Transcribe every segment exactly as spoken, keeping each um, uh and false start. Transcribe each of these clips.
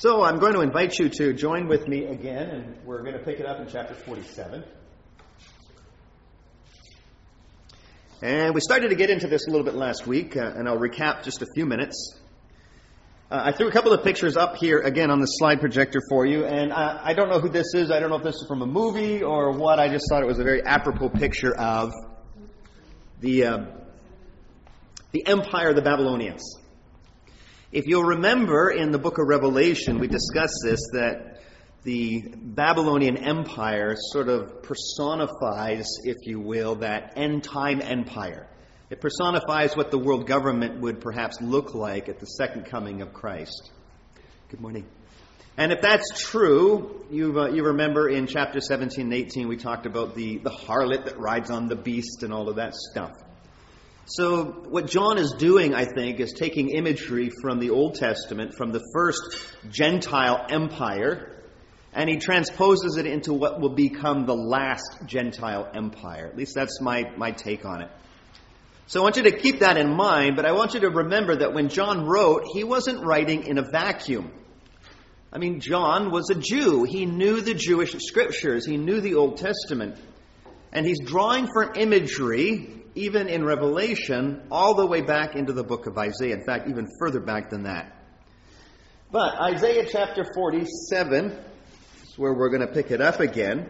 So I'm going to invite you to join with me again, and we're going to pick it up in chapter forty-seven. And we started to get into this a little bit last week, uh, and I'll recap just a few minutes. Uh, I threw a couple of pictures up here again on the slide projector for you, and I, I don't know who this is. I don't know if this is from a movie or what. I just thought it was a very apropos picture of the uh, the empire of the Babylonians. If you'll remember in the book of Revelation, we discussed this, that the Babylonian Empire sort of personifies, if you will, that end-time empire. It personifies what the world government would perhaps look like at the second coming of Christ. Good morning. And if that's true, you uh, you remember in chapter seventeen and eighteen, we talked about the, the harlot that rides on the beast and all of that stuff. So what John is doing, I think, is taking imagery from the Old Testament, from the first Gentile empire, and he transposes it into what will become the last Gentile empire. At least that's my, my take on it. So I want you to keep that in mind, but I want you to remember that when John wrote, he wasn't writing in a vacuum. I mean, John was a Jew. He knew the Jewish scriptures. He knew the Old Testament. And he's drawing from imagery, even in Revelation, all the way back into the book of Isaiah. In fact, even further back than that. But Isaiah chapter forty-seven is where we're going to pick it up again.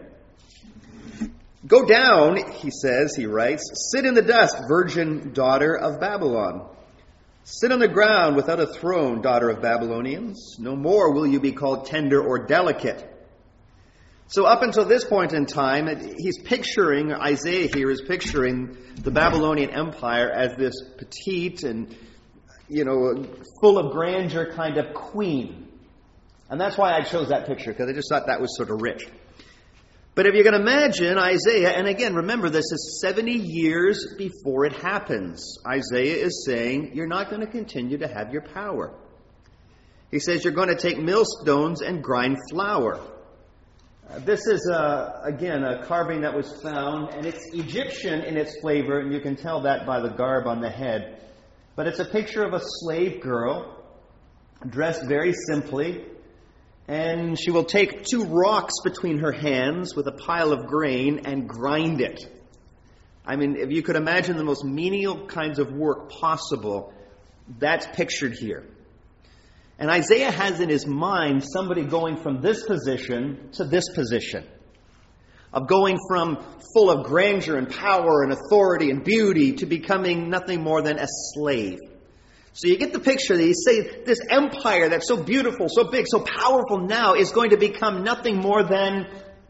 Go down, he says, he writes, sit in the dust, virgin daughter of Babylon. Sit on the ground without a throne, daughter of Babylonians. No more will you be called tender or delicate. So up until this point in time, he's picturing, Isaiah here is picturing the Babylonian Empire as this petite and, you know, full of grandeur kind of queen. And that's why I chose that picture, because I just thought that was sort of rich. But if you can imagine Isaiah, and again, remember this is seventy years before it happens. Isaiah is saying, you're not going to continue to have your power. He says you're going to take millstones and grind flour. Uh, this is, uh, again, a carving that was found, and it's Egyptian in its flavor, and you can tell that by the garb on the head. But it's a picture of a slave girl, dressed very simply, and she will take two rocks between her hands with a pile of grain and grind it. I mean, if you could imagine the most menial kinds of work possible, that's pictured here. And Isaiah has in his mind somebody going from this position to this position. Of going from full of grandeur and power and authority and beauty to becoming nothing more than a slave. So you get the picture that you say this empire that's so beautiful, so big, so powerful now is going to become nothing more than,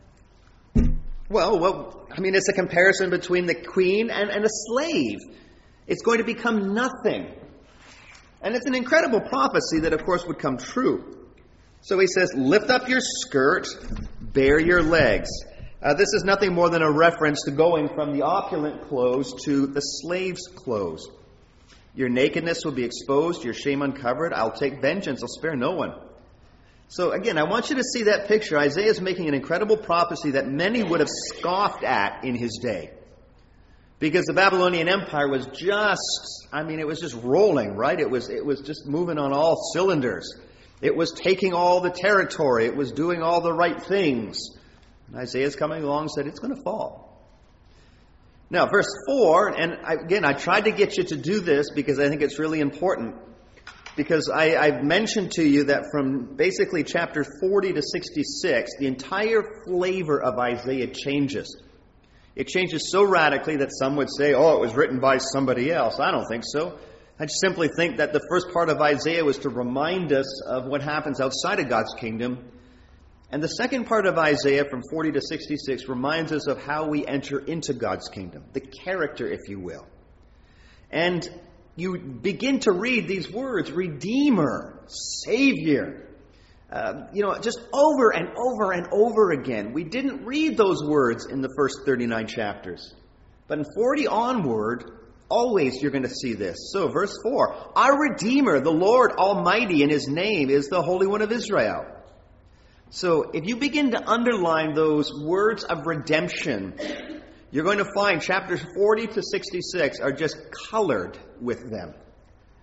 well, well, I mean, it's a comparison between the queen and, and a slave. It's going to become nothing. And it's an incredible prophecy that, of course, would come true. So he says, lift up your skirt, bare your legs. Uh, this is nothing more than a reference to going from the opulent clothes to the slave's clothes. Your nakedness will be exposed, your shame uncovered. I'll take vengeance, I'll spare no one. So again, I want you to see that picture. Isaiah is making an incredible prophecy that many would have scoffed at in his day. Because the Babylonian Empire was just, I mean, it was just rolling, right? It was, it was just moving on all cylinders. It was taking all the territory. It was doing all the right things. And Isaiah's coming along and said, it's going to fall. Now, verse four, and I, again, I tried to get you to do this because I think it's really important. Because I, I've mentioned to you that from basically chapter forty to sixty-six, the entire flavor of Isaiah changes. It changes so radically that some would say, oh, it was written by somebody else. I don't think so. I just simply think that the first part of Isaiah was to remind us of what happens outside of God's kingdom. And the second part of Isaiah from forty to sixty-six reminds us of how we enter into God's kingdom, the character, if you will. And you begin to read these words, Redeemer, Savior, uh, you know, just over and over and over again. We didn't read those words in the first thirty-nine chapters. But in forty onward, always you're going to see this. So verse four, our Redeemer, the Lord Almighty, and His name is the Holy One of Israel. So if you begin to underline those words of redemption, you're going to find chapters forty to sixty-six are just colored with them.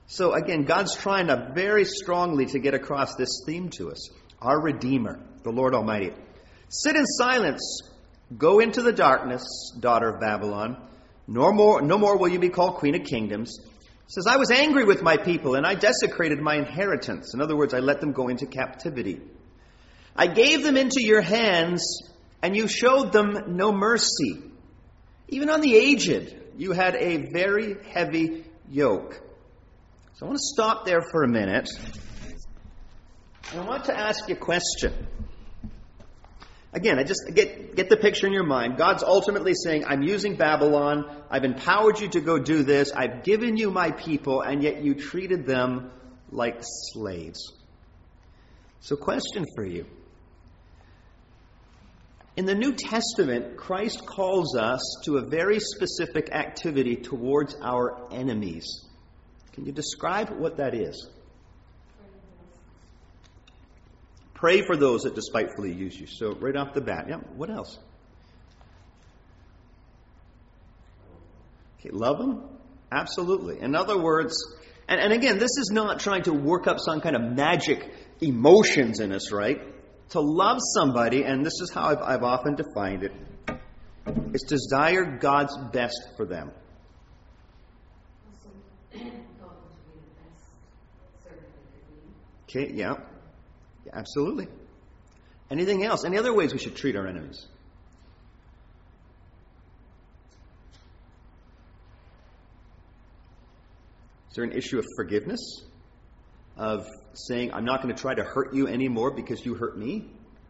So again, God's trying to very strongly to get across this theme to us. Our Redeemer, the Lord Almighty. Sit in silence. Go into the darkness, daughter of Babylon. No more, no more will you be called Queen of Kingdoms. It says, I was angry with my people, and I desecrated my inheritance. In other words, I let them go into captivity. I gave them into your hands, and you showed them no mercy. Even on the aged, you had a very heavy yoke. So I want to stop there for a minute. And I want to ask you a question. Again, I just get, get the picture in your mind. God's ultimately saying, I'm using Babylon. I've empowered you to go do this. I've given you my people, and yet you treated them like slaves. So question for you. In the New Testament, Christ calls us to a very specific activity towards our enemies. Can you describe what that is? Pray for those that despitefully use you. So right off the bat, yeah, what else? Okay, love them? Absolutely. In other words, and, and again, this is not trying to work up some kind of magic emotions in us, right? To love somebody, and this is how I've, I've often defined it, is to desire God's best for them. Okay, yeah. yeah. Absolutely. Anything else? Any other ways we should treat our enemies? Is there an issue of forgiveness? Of saying, I'm not going to try to hurt you anymore because you hurt me?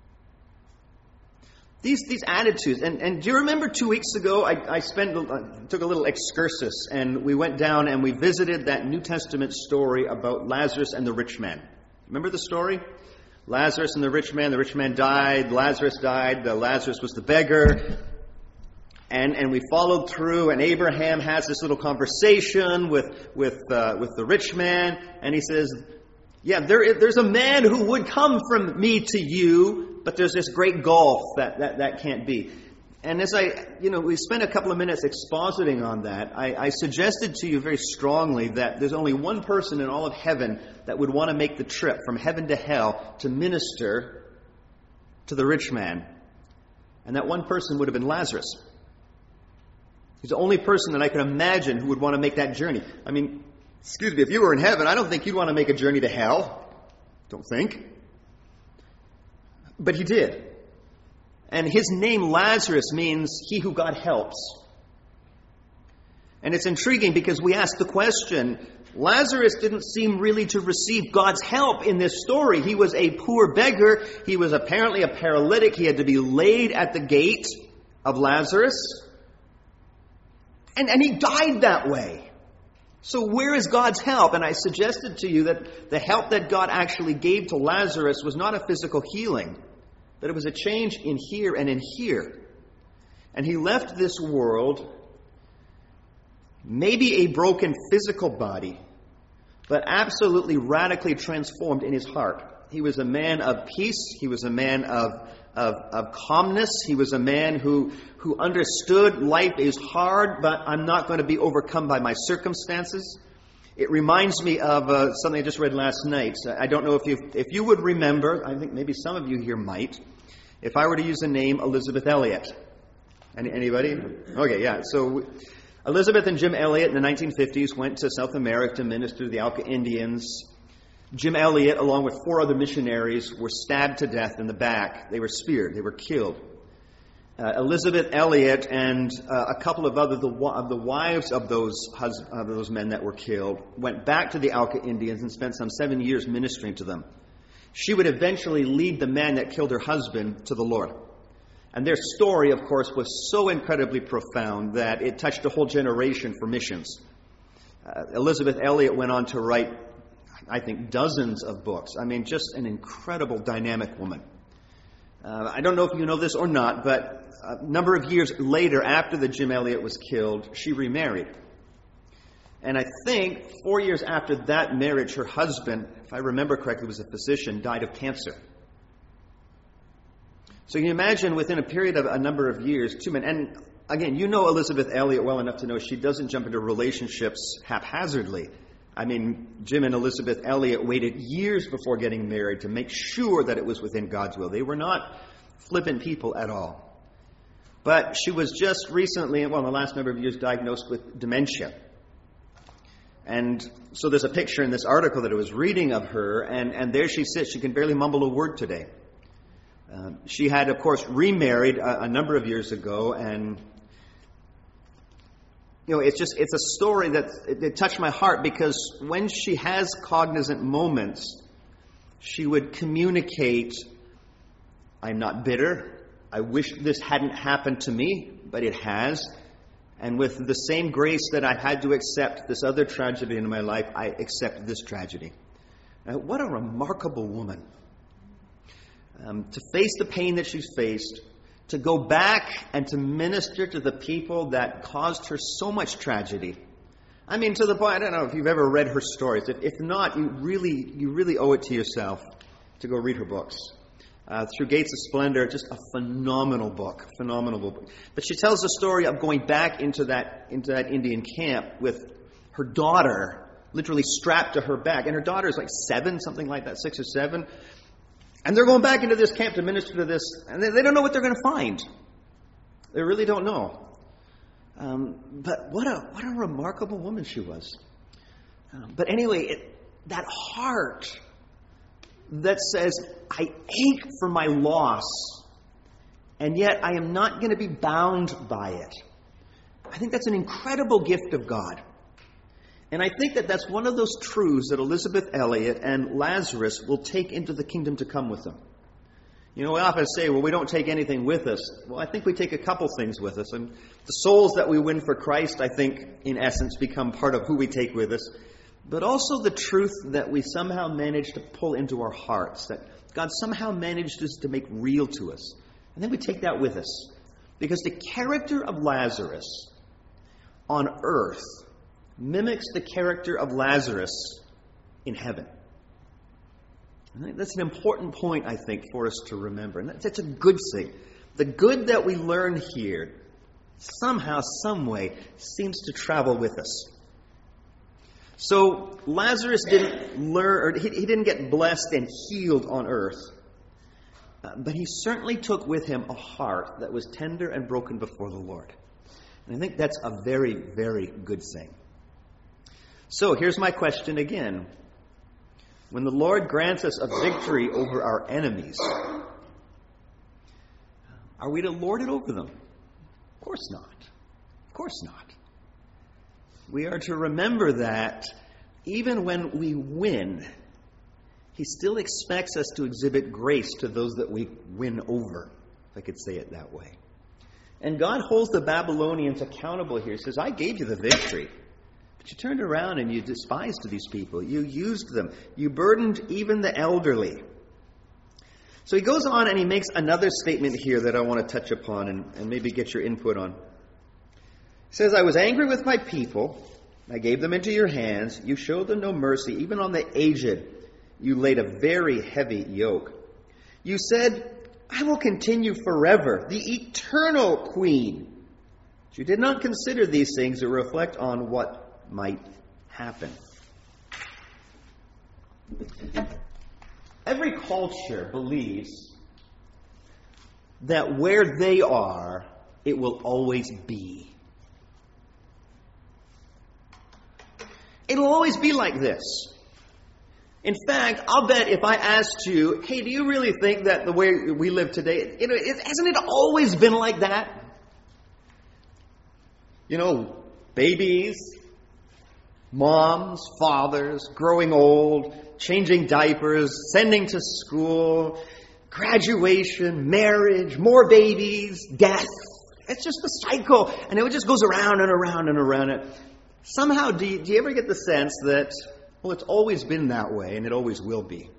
These these attitudes. And, and do you remember two weeks ago, I, I spent uh, took a little excursus, and we went down and we visited that New Testament story about Lazarus and the rich man. Remember the story? Lazarus and the rich man. The rich man died. Lazarus died. The Lazarus was the beggar. And and we followed through, and Abraham has this little conversation with with uh, with the rich man, and he says, yeah, there, there's a man who would come from me to you, but there's this great gulf that, that, that can't be. And as I, you know, we spent a couple of minutes expositing on that, I, I suggested to you very strongly that there's only one person in all of heaven that would want to make the trip from heaven to hell to minister to the rich man. And that one person would have been Lazarus. He's the only person that I could imagine who would want to make that journey. I mean, excuse me, if you were in heaven, I don't think you'd want to make a journey to hell. Don't think. But he did. And his name, Lazarus, means he who God helps. And it's intriguing because we ask the question, Lazarus didn't seem really to receive God's help in this story. He was a poor beggar. He was apparently a paralytic. He had to be laid at the gate of Lazarus. And, and he died that way. So where is God's help? And I suggested to you that the help that God actually gave to Lazarus was not a physical healing, but it was a change in here and in here. And he left this world, maybe a broken physical body, but absolutely radically transformed in his heart. He was a man of peace. He was a man of Of, of calmness. He was a man who, who understood life is hard, but I'm not going to be overcome by my circumstances. It reminds me of uh, something I just read last night. I don't know if you if you would remember, I think maybe some of you here might, if I were to use the name Elisabeth Elliot. Any, anybody? Okay, yeah. So Elizabeth and Jim Elliot in the nineteen fifties went to South America to minister to the Auca Indians. Jim Elliot, along with four other missionaries, were stabbed to death in the back. They were speared. They were killed. Uh, Elizabeth Elliot and uh, a couple of other the, of the wives of those hus- of those men that were killed went back to the Auca Indians and spent some seven years ministering to them. She would eventually lead the man that killed her husband to the Lord. And their story, of course, was so incredibly profound that it touched a whole generation for missions. Uh, Elizabeth Elliot went on to write, I think, dozens of books. I mean, just an incredible, dynamic woman. Uh, I don't know if you know this or not, but a number of years later, after the Jim Elliot was killed, she remarried. And I think four years after that marriage, her husband, if I remember correctly, was a physician, died of cancer. So you can imagine within a period of a number of years, two men, and again, you know Elizabeth Elliot well enough to know she doesn't jump into relationships haphazardly. I mean, Jim and Elizabeth Elliot waited years before getting married to make sure that it was within God's will. They were not flippant people at all. But she was just recently, well, in the last number of years, diagnosed with dementia. And so there's a picture in this article that I was reading of her, and, and there she sits. She can barely mumble a word today. Um, she had, of course, remarried a, a number of years ago, and you know, it's just, it's a story that it, it touched my heart, because when she has cognizant moments, she would communicate, I'm not bitter. I wish this hadn't happened to me, but it has. And with the same grace that I had to accept this other tragedy in my life, I accept this tragedy. Now, what a remarkable woman. Um, to face the pain that she's faced, to go back and to minister to the people that caused her so much tragedy. I mean, to the point, I don't know if you've ever read her stories. If, if not, you really, you really owe it to yourself to go read her books. Uh, Through Gates of Splendor, just a phenomenal book, phenomenal book. But she tells the story of going back into that into that Indian camp with her daughter literally strapped to her back. And her daughter is like seven, something like that, six or seven. And they're going back into this camp to minister to this, and they, they don't know what they're going to find. They really don't know. Um, but what a what a remarkable woman she was. Um, but anyway, it, that heart that says, I ache for my loss, and yet I am not going to be bound by it. I think that's an incredible gift of God. And I think that that's one of those truths that Elizabeth Elliot and Lazarus will take into the kingdom to come with them. You know, we often say, well, we don't take anything with us. Well, I think we take a couple things with us. And the souls that we win for Christ, I think, in essence, become part of who we take with us. But also the truth that we somehow manage to pull into our hearts, that God somehow manages to make real to us. And then we take that with us. Because the character of Lazarus on earth mimics the character of Lazarus in heaven. And that's an important point, I think, for us to remember. And that's a good thing. The good that we learn here somehow, some way, seems to travel with us. So Lazarus didn't learn, or he, he didn't get blessed and healed on earth. Uh, but he certainly took with him a heart that was tender and broken before the Lord. And I think that's a very, very good thing. So here's my question again. When the Lord grants us a victory over our enemies, are we to lord it over them? Of course not. Of course not. We are to remember that even when we win, He still expects us to exhibit grace to those that we win over, if I could say it that way. And God holds the Babylonians accountable here. He says, I gave you the victory. But you turned around and you despised these people. You used them. You burdened even the elderly. So he goes on and he makes another statement here that I want to touch upon and, and maybe get your input on. He says, I was angry with my people. I gave them into your hands. You showed them no mercy. Even on the aged, you laid a very heavy yoke. You said, I will continue forever, the eternal queen. But you did not consider these things or reflect on what might happen. Every culture believes that where they are, it will always be. It'll always be like this. In fact, I'll bet if I asked you, hey, do you really think that the way we live today, you know, it, hasn't it always been like that? You know, babies, moms, fathers, growing old, changing diapers, sending to school, graduation, marriage, more babies, death. It's just the cycle. And it just goes around and around and around. It. Somehow, do you, do you ever get the sense that, well, it's always been that way and it always will be?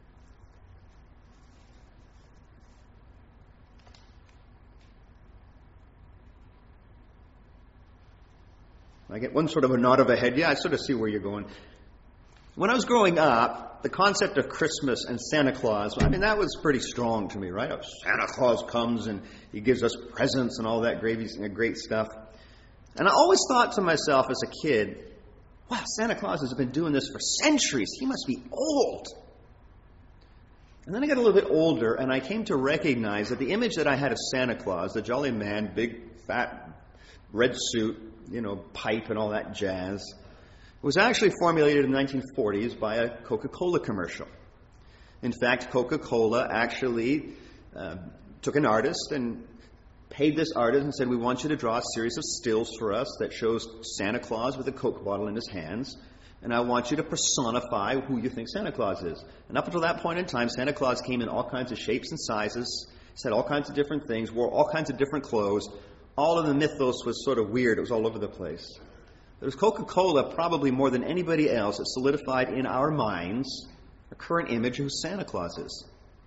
I get one sort of a nod of a head. Yeah, I sort of see where you're going. When I was growing up, the concept of Christmas and Santa Claus, I mean, that was pretty strong to me, right? Santa Claus comes and he gives us presents and all that gravy, great stuff. And I always thought to myself as a kid, wow, Santa Claus has been doing this for centuries. He must be old. And then I got a little bit older, and I came to recognize that the image that I had of Santa Claus, the jolly man, big, fat, red suit, you know, pipe and all that jazz, was actually formulated in the nineteen forties by a Coca-Cola commercial. In fact, Coca-Cola actually uh, took an artist and paid this artist and said, we want you to draw a series of stills for us that shows Santa Claus with a Coke bottle in his hands, and I want you to personify who you think Santa Claus is. And up until that point in time, Santa Claus came in all kinds of shapes and sizes, said all kinds of different things, wore all kinds of different clothes. All of the mythos was sort of weird. It was all over the place. It was Coca-Cola, probably more than anybody else, that solidified in our minds a current image of who Santa Claus is.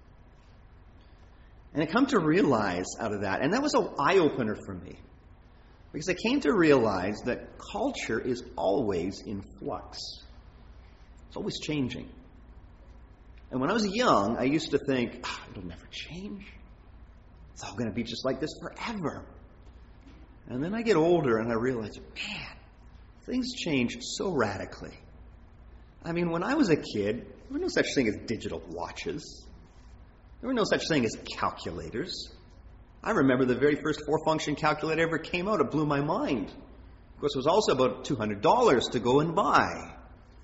And I come to realize out of that, and that was an eye-opener for me, because I came to realize that culture is always in flux. It's always changing. And when I was young, I used to think, ah, it'll never change. It's all going to be just like this forever. And then I get older and I realize, man, things change so radically. I mean, when I was a kid, there was no such thing as digital watches. There was no such thing as calculators. I remember the very first four-function calculator ever came out. It blew my mind. Of course, it was also about two hundred dollars to go and buy.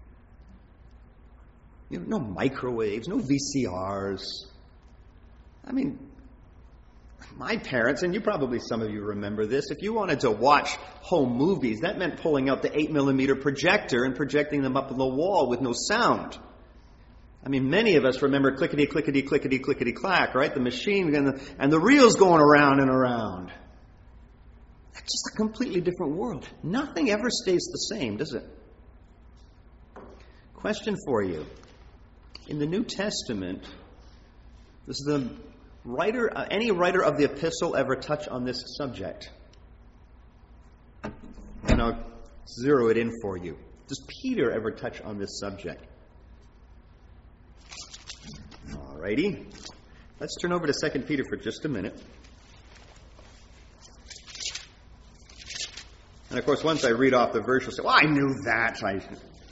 You know, no microwaves, no V C Rs. I mean, my parents, and you probably, some of you remember this, if you wanted to watch home movies, that meant pulling out the eight millimeter projector and projecting them up on the wall with no sound. I mean, many of us remember clickety, clickety, clickety, clickety, clack, right? The machine and the, and the reels going around and around. That's just a completely different world. Nothing ever stays the same, does it? Question for you. In the New Testament, does the writer, uh, any writer of the epistle ever touch on this subject? And I'll zero it in for you. Does Peter ever touch on this subject? Alrighty. Let's turn over to Second Peter for just a minute. And of course, once I read off the verse, you'll say, well, I knew that. I...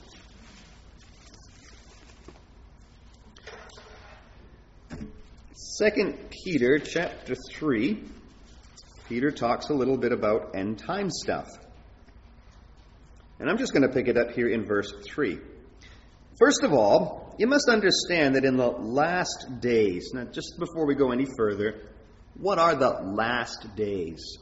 Second Peter chapter three, Peter talks a little bit about end time stuff. And I'm just going to pick it up here in verse three. First of all, you must understand that in the last days, now just before we go any further, what are the last days?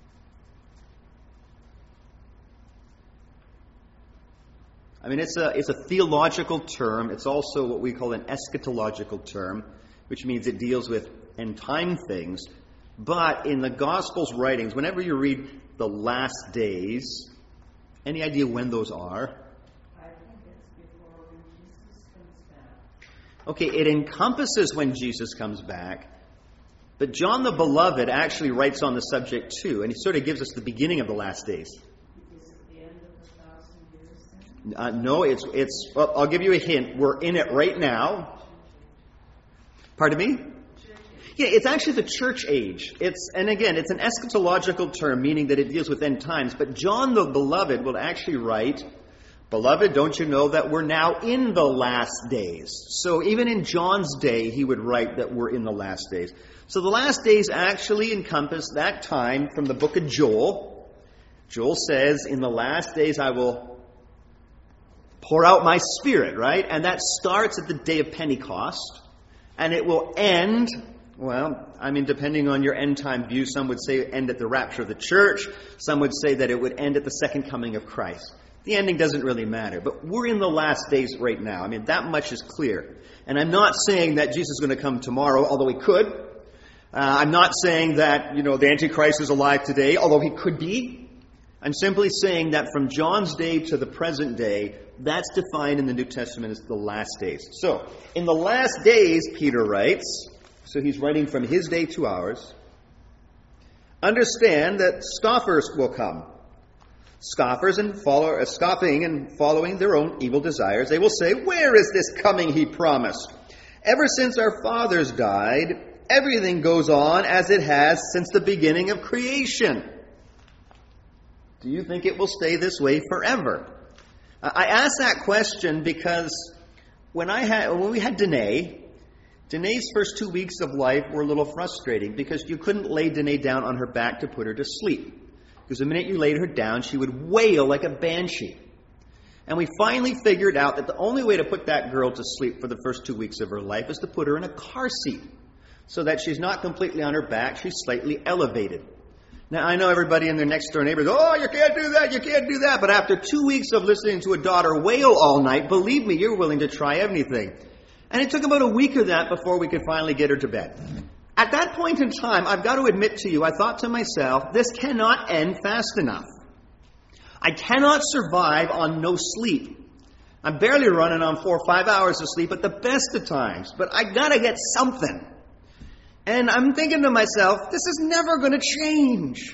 I mean, it's a, it's a theological term. It's also what we call an eschatological term, which means it deals with end time things. But in the Gospels writings, whenever you read the last days, any idea when those are? I think it's before when Jesus comes back. Okay, it encompasses when Jesus comes back, but John the Beloved actually writes on the subject too, and he sort of gives us the beginning of the last days. Is it the end of the thousand years then? Uh, no, it's, it's well, I'll give you a hint. We're in it right now. Pardon me? Yeah, it's actually the church age. It's, and again, it's an eschatological term, meaning that it deals with end times. But John the Beloved will actually write, Beloved, don't you know that we're now in the last days? So even in John's day, he would write that we're in the last days. So the last days actually encompass that time from the book of Joel. Joel says, in the last days I will pour out my Spirit, right? And that starts at the day of Pentecost. And it will end, well, I mean, depending on your end time view, some would say end at the rapture of the church. Some would say that it would end at the second coming of Christ. The ending doesn't really matter. But we're in the last days right now. I mean, that much is clear. And I'm not saying that Jesus is going to come tomorrow, although he could. Uh, I'm not saying that, you know, the Antichrist is alive today, although he could be. I'm simply saying that from John's day to the present day, that's defined in the New Testament as the last days. So, in the last days, Peter writes, so he's writing from his day to ours, understand that scoffers will come. Scoffers and follow, uh, scoffing and following their own evil desires. They will say, where is this coming he promised? Ever since our fathers died, everything goes on as it has since the beginning of creation. Do you think it will stay this way forever? I asked that question because when I had when we had Danae, Danae's first two weeks of life were a little frustrating because you couldn't lay Danae down on her back to put her to sleep. Because the minute you laid her down, she would wail like a banshee. And we finally figured out that the only way to put that girl to sleep for the first two weeks of her life is to put her in a car seat so that she's not completely on her back, she's slightly elevated. Now, I know everybody in their next door neighbors, oh, you can't do that, you can't do that. But after two weeks of listening to a daughter wail all night, believe me, you're willing to try anything. And it took about a week of that before we could finally get her to bed. At that point in time, I've got to admit to you, I thought to myself, this cannot end fast enough. I cannot survive on no sleep. I'm barely running on four or five hours of sleep at the best of times, but I got to get something. And I'm thinking to myself, this is never going to change.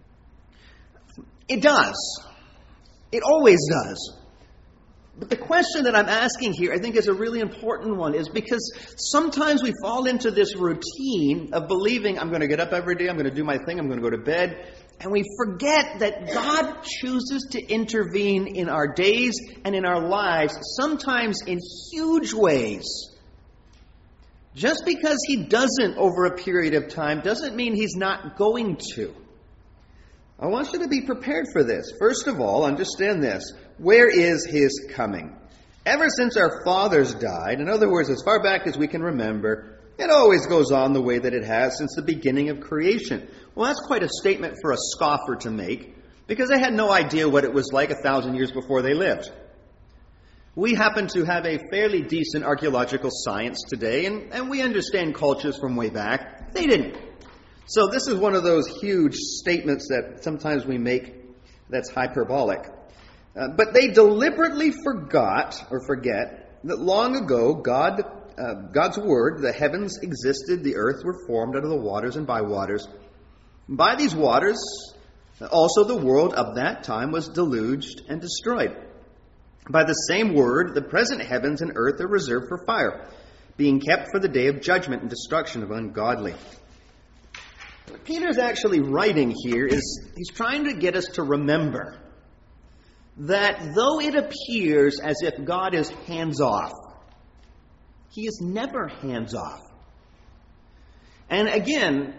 It does. It always does. But the question that I'm asking here, I think, is a really important one, is because sometimes we fall into this routine of believing I'm going to get up every day, I'm going to do my thing, I'm going to go to bed, and we forget that God chooses to intervene in our days and in our lives, sometimes in huge ways. Just because he doesn't over a period of time doesn't mean he's not going to. I want you to be prepared for this. First of all, understand this. Where is his coming? Ever since our fathers died, in other words, as far back as we can remember, it always goes on the way that it has since the beginning of creation. Well, that's quite a statement for a scoffer to make, because they had no idea what it was like a thousand years before they lived. We happen to have a fairly decent archaeological science today, and, and we understand cultures from way back. They didn't. So this is one of those huge statements that sometimes we make that's hyperbolic. Uh, but they deliberately forgot or forget that long ago God, uh, God's word, the heavens existed, the earth were formed out of the waters and by waters. By these waters, also the world of that time was deluged and destroyed. By the same word, the present heavens and earth are reserved for fire, being kept for the day of judgment and destruction of ungodly. What Peter's actually writing here is he's trying to get us to remember that though it appears as if God is hands-off, he is never hands-off. And again,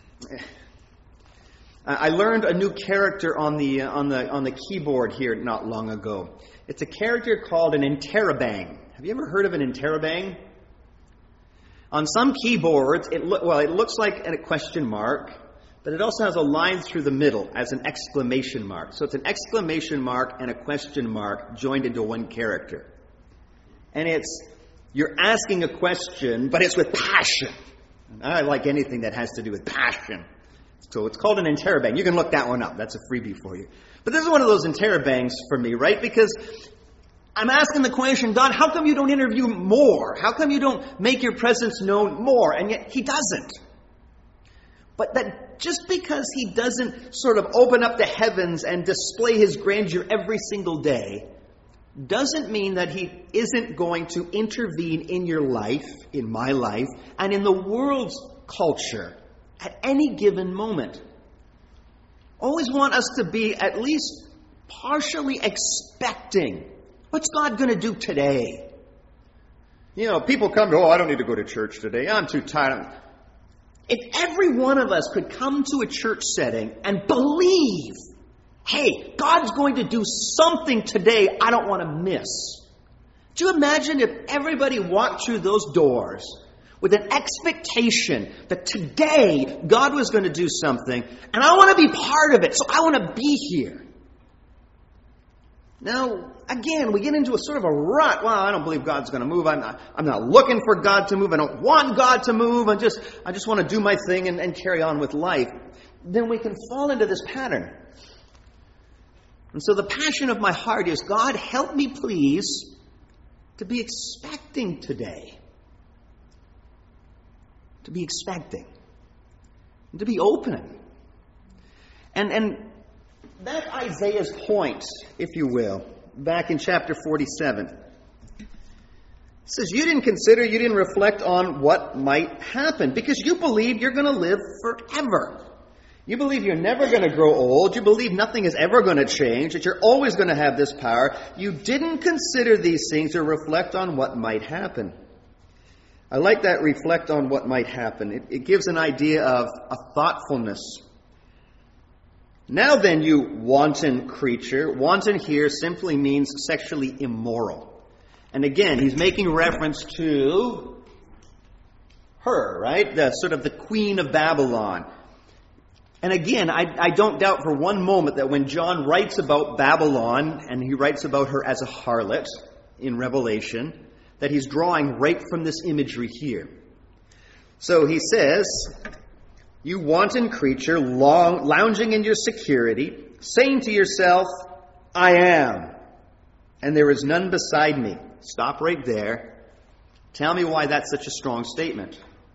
I learned a new character on the on the on the keyboard here not long ago. It's a character called an interrobang. Have you ever heard of an interrobang? On some keyboards, it lo- well, it looks like a question mark, but it also has a line through the middle as an exclamation mark. So it's an exclamation mark and a question mark joined into one character. And it's, you're asking a question, but it's with passion. I like anything that has to do with passion. So it's called an interrobang. You can look that one up. That's a freebie for you. But this is one of those interrobangs for me, right? Because I'm asking the question, God, how come you don't interview more? How come you don't make your presence known more? And yet he doesn't. But that just because he doesn't sort of open up the heavens and display his grandeur every single day doesn't mean that he isn't going to intervene in your life, in my life, and in the world's culture at any given moment. Always want us to be at least partially expecting. What's God going to do today? You know, people come to, oh, I don't need to go to church today. I'm too tired. If every one of us could come to a church setting and believe, hey, God's going to do something today I don't want to miss. Do you imagine if everybody walked through those doors with an expectation that today God was going to do something, and I want to be part of it, so I want to be here. Now, again, we get into a sort of a rut. Well, I don't believe God's going to move. I'm not, I'm not looking for God to move. I don't want God to move. I just, I just want to do my thing and, and carry on with life. Then we can fall into this pattern. And so the passion of my heart is, God, help me please to be expecting today. To be expecting. And to be open. And, and that Isaiah's point, if you will, back in chapter forty-seven, it says, you didn't consider, you didn't reflect on what might happen because you believe you're going to live forever. You believe you're never going to grow old. You believe nothing is ever going to change, that you're always going to have this power. You didn't consider these things or reflect on what might happen. I like that reflect on what might happen. It, it gives an idea of a thoughtfulness. Now then, you wanton creature. Wanton here simply means sexually immoral. And again, he's making reference to her, right? The sort of the queen of Babylon. And again, I, I don't doubt for one moment that when John writes about Babylon, and he writes about her as a harlot in Revelation, that he's drawing right from this imagery here. So he says, you wanton creature, long, lounging in your security, saying to yourself, I am, and there is none beside me. Stop right there. Tell me why that's such a strong statement.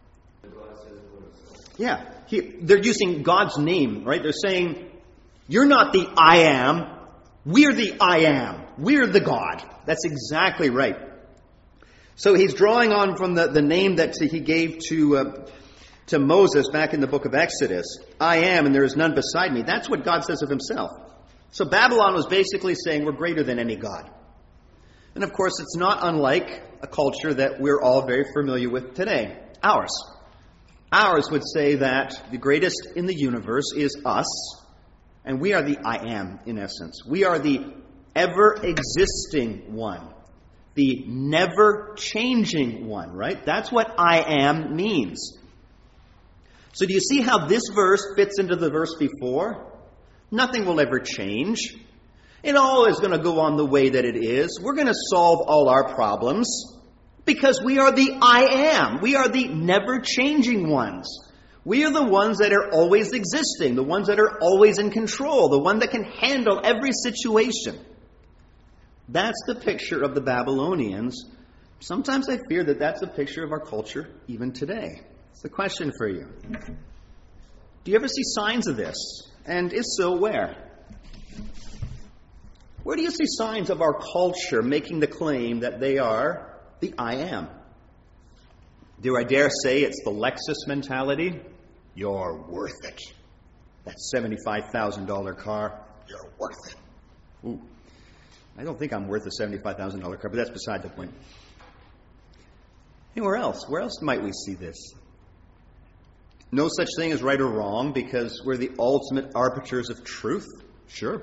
Yeah, he, they're using God's name, right? They're saying, you're not the I am, we're the I am. We're the God. That's exactly right. So he's drawing on from the, the name that he gave to uh, to Moses back in the book of Exodus. I am, and there is none beside me. That's what God says of himself. So Babylon was basically saying we're greater than any God. And of course, it's not unlike a culture that we're all very familiar with today. Ours. Ours would say that the greatest in the universe is us, and we are the I am, in essence. We are the ever-existing one. The never-changing one, right? That's what I am means. So do you see how this verse fits into the verse before? Nothing will ever change. It all is going to go on the way that it is. We're going to solve all our problems because we are the I am. We are the never-changing ones. We are the ones that are always existing, the ones that are always in control, the one that can handle every situation. That's the picture of the Babylonians. Sometimes I fear that that's a picture of our culture even today. It's the question for you. Do you ever see signs of this? And if so, where? Where do you see signs of our culture making the claim that they are the I am? Do I dare say it's the Lexus mentality? You're worth it. That seventy-five thousand dollars car, you're worth it. Ooh. I don't think I'm worth a seventy-five thousand dollars car, but that's beside the point. Anywhere else? Where else might we see this? No such thing as right or wrong because we're the ultimate arbiters of truth? Sure.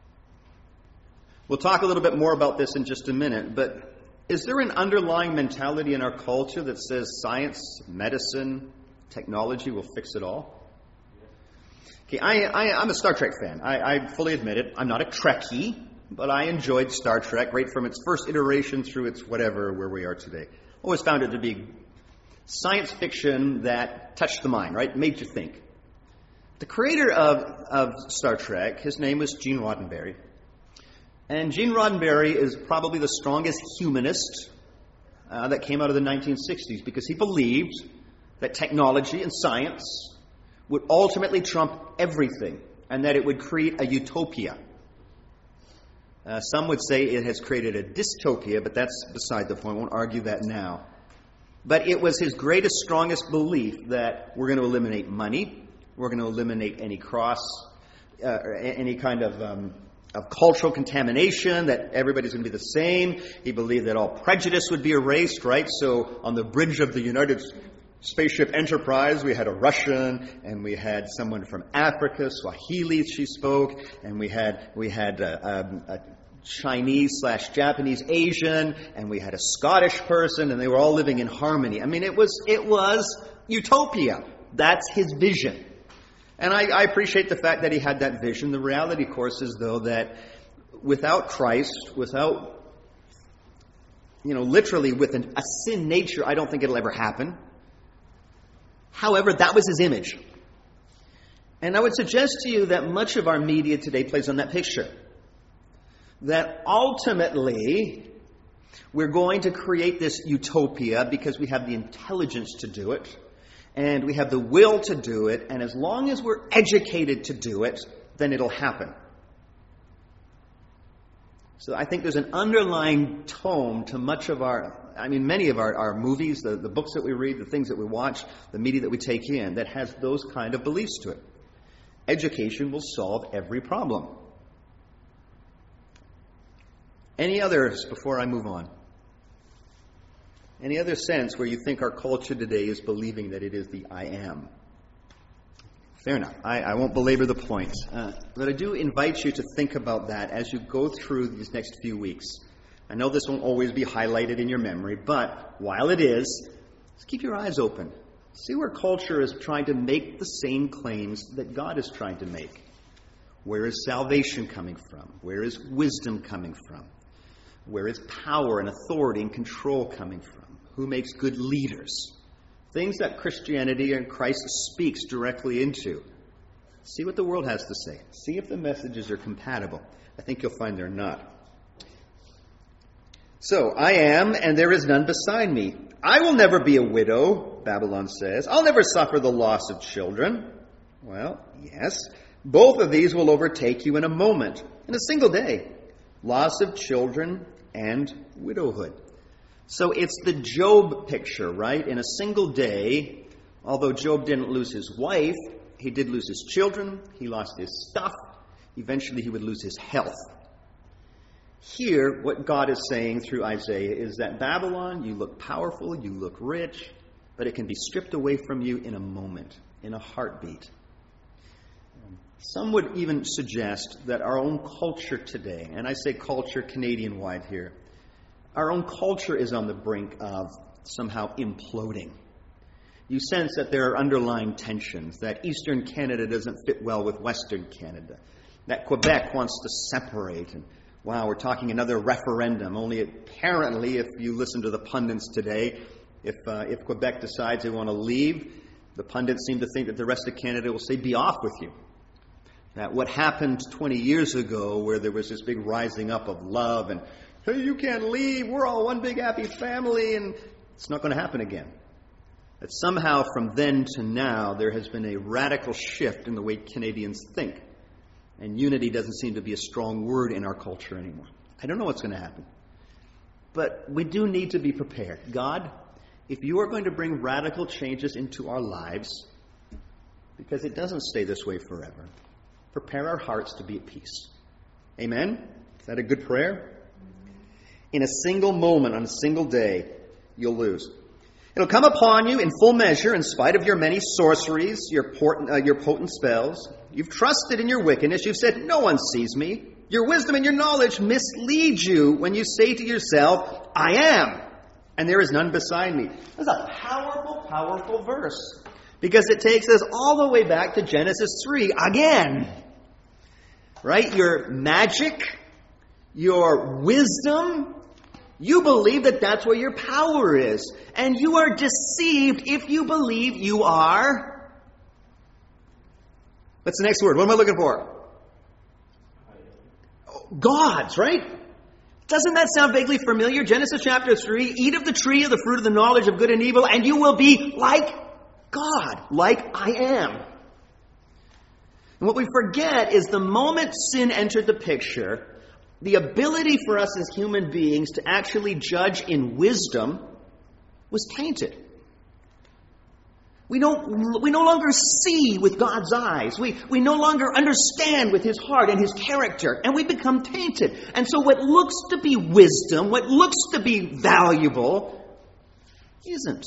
We'll talk a little bit more about this in just a minute, but is there an underlying mentality in our culture that says science, medicine, technology will fix it all? Okay, I, I, I'm a Star Trek fan. I, I fully admit it. I'm not a Trekkie, but I enjoyed Star Trek right from its first iteration through its whatever, where we are today. Always found it to be science fiction that touched the mind, right? Made you think. The creator of, of Star Trek, his name was Gene Roddenberry. And Gene Roddenberry is probably the strongest humanist uh, that came out of the nineteen sixties because he believed that technology and science would ultimately trump everything and that it would create a utopia. Uh, some would say it has created a dystopia, but that's beside the point. I won't argue that now. But it was his greatest, strongest belief that we're going to eliminate money, we're going to eliminate any cross, uh, or any kind of, um, of cultural contamination, that everybody's going to be the same. He believed that all prejudice would be erased, right? So on the bridge of the United Spaceship Enterprise, we had a Russian, and we had someone from Africa, Swahili she spoke, and we had we had a, a, a Chinese slash Japanese Asian, and we had a Scottish person, and they were all living in harmony. I mean, it was it was utopia. That's his vision. And I, I appreciate the fact that he had that vision. The reality, of course, is, though, that without Christ, without, you know, literally with an, a sin nature, I don't think it'll ever happen. However, that was his image. And I would suggest to you that much of our media today plays on that picture. That ultimately, we're going to create this utopia because we have the intelligence to do it, and we have the will to do it, and as long as we're educated to do it, then it'll happen. So I think there's an underlying tone to much of our, I mean, many of our, our movies, the, the books that we read, the things that we watch, the media that we take in, that has those kind of beliefs to it. education will solve every problem. Any others before I move on? Any other sense where you think our culture today is believing that it is the I am? Fair enough. I, I won't belabor the point. Uh, but I do invite you to think about that as you go through these next few weeks. I know this won't always be highlighted in your memory, but while it is, just keep your eyes open. See where culture is trying to make the same claims that God is trying to make. Where is salvation coming from? Where is wisdom coming from? Where is power and authority and control coming from? Who makes good leaders? Things that Christianity and Christ speaks directly into. See what the world has to say. See if the messages are compatible. I think you'll find they're not. So, I am, and there is none beside me. I will never be a widow, Babylon says. I'll never suffer the loss of children. Well, yes. Both of these will overtake you in a moment, in a single day. Loss of children and widowhood. So it's the Job picture, right? In a single day, although Job didn't lose his wife, he did lose his children, he lost his stuff, eventually he would lose his health. Here, what God is saying through Isaiah is that Babylon, you look powerful, you look rich, but it can be stripped away from you in a moment, in a heartbeat. Some would even suggest that our own culture today, and I say culture Canadian-wide here, our own culture is on the brink of somehow imploding. You sense that there are underlying tensions, that Eastern Canada doesn't fit well with Western Canada, that Quebec wants to separate, and wow, we're talking another referendum, only apparently, if you listen to the pundits today, if uh, if Quebec decides they want to leave, the pundits seem to think that the rest of Canada will say, be off with you. That what happened twenty years ago, where there was this big rising up of love and, hey, you can't leave, we're all one big happy family, and it's not going to happen again. That somehow from then to now, there has been a radical shift in the way Canadians think. And unity doesn't seem to be a strong word in our culture anymore. I don't know what's going to happen. But we do need to be prepared. God, if you are going to bring radical changes into our lives, because it doesn't stay this way forever, prepare our hearts to be at peace. Amen? Is that a good prayer? In a single moment, on a single day, you'll lose. It'll come upon you in full measure in spite of your many sorceries, your, port, uh, your potent spells. You've trusted in your wickedness. You've said, no one sees me. Your wisdom and your knowledge mislead you when you say to yourself, I am, and there is none beside me. That's a powerful, powerful verse. Because it takes us all the way back to Genesis three again. Right? Your magic, your wisdom, you believe that that's where your power is. And you are deceived if you believe you are... What's the next word? What am I looking for? Gods, right? Doesn't that sound vaguely familiar? Genesis chapter three, eat of the tree of the fruit of the knowledge of good and evil, and you will be like God, like I am. And what we forget is the moment sin entered the picture, the ability for us as human beings to actually judge in wisdom was tainted. We don't, we no longer see with God's eyes. We, we no longer understand with His heart and His character, and we become tainted. And so what looks to be wisdom, what looks to be valuable, isn't.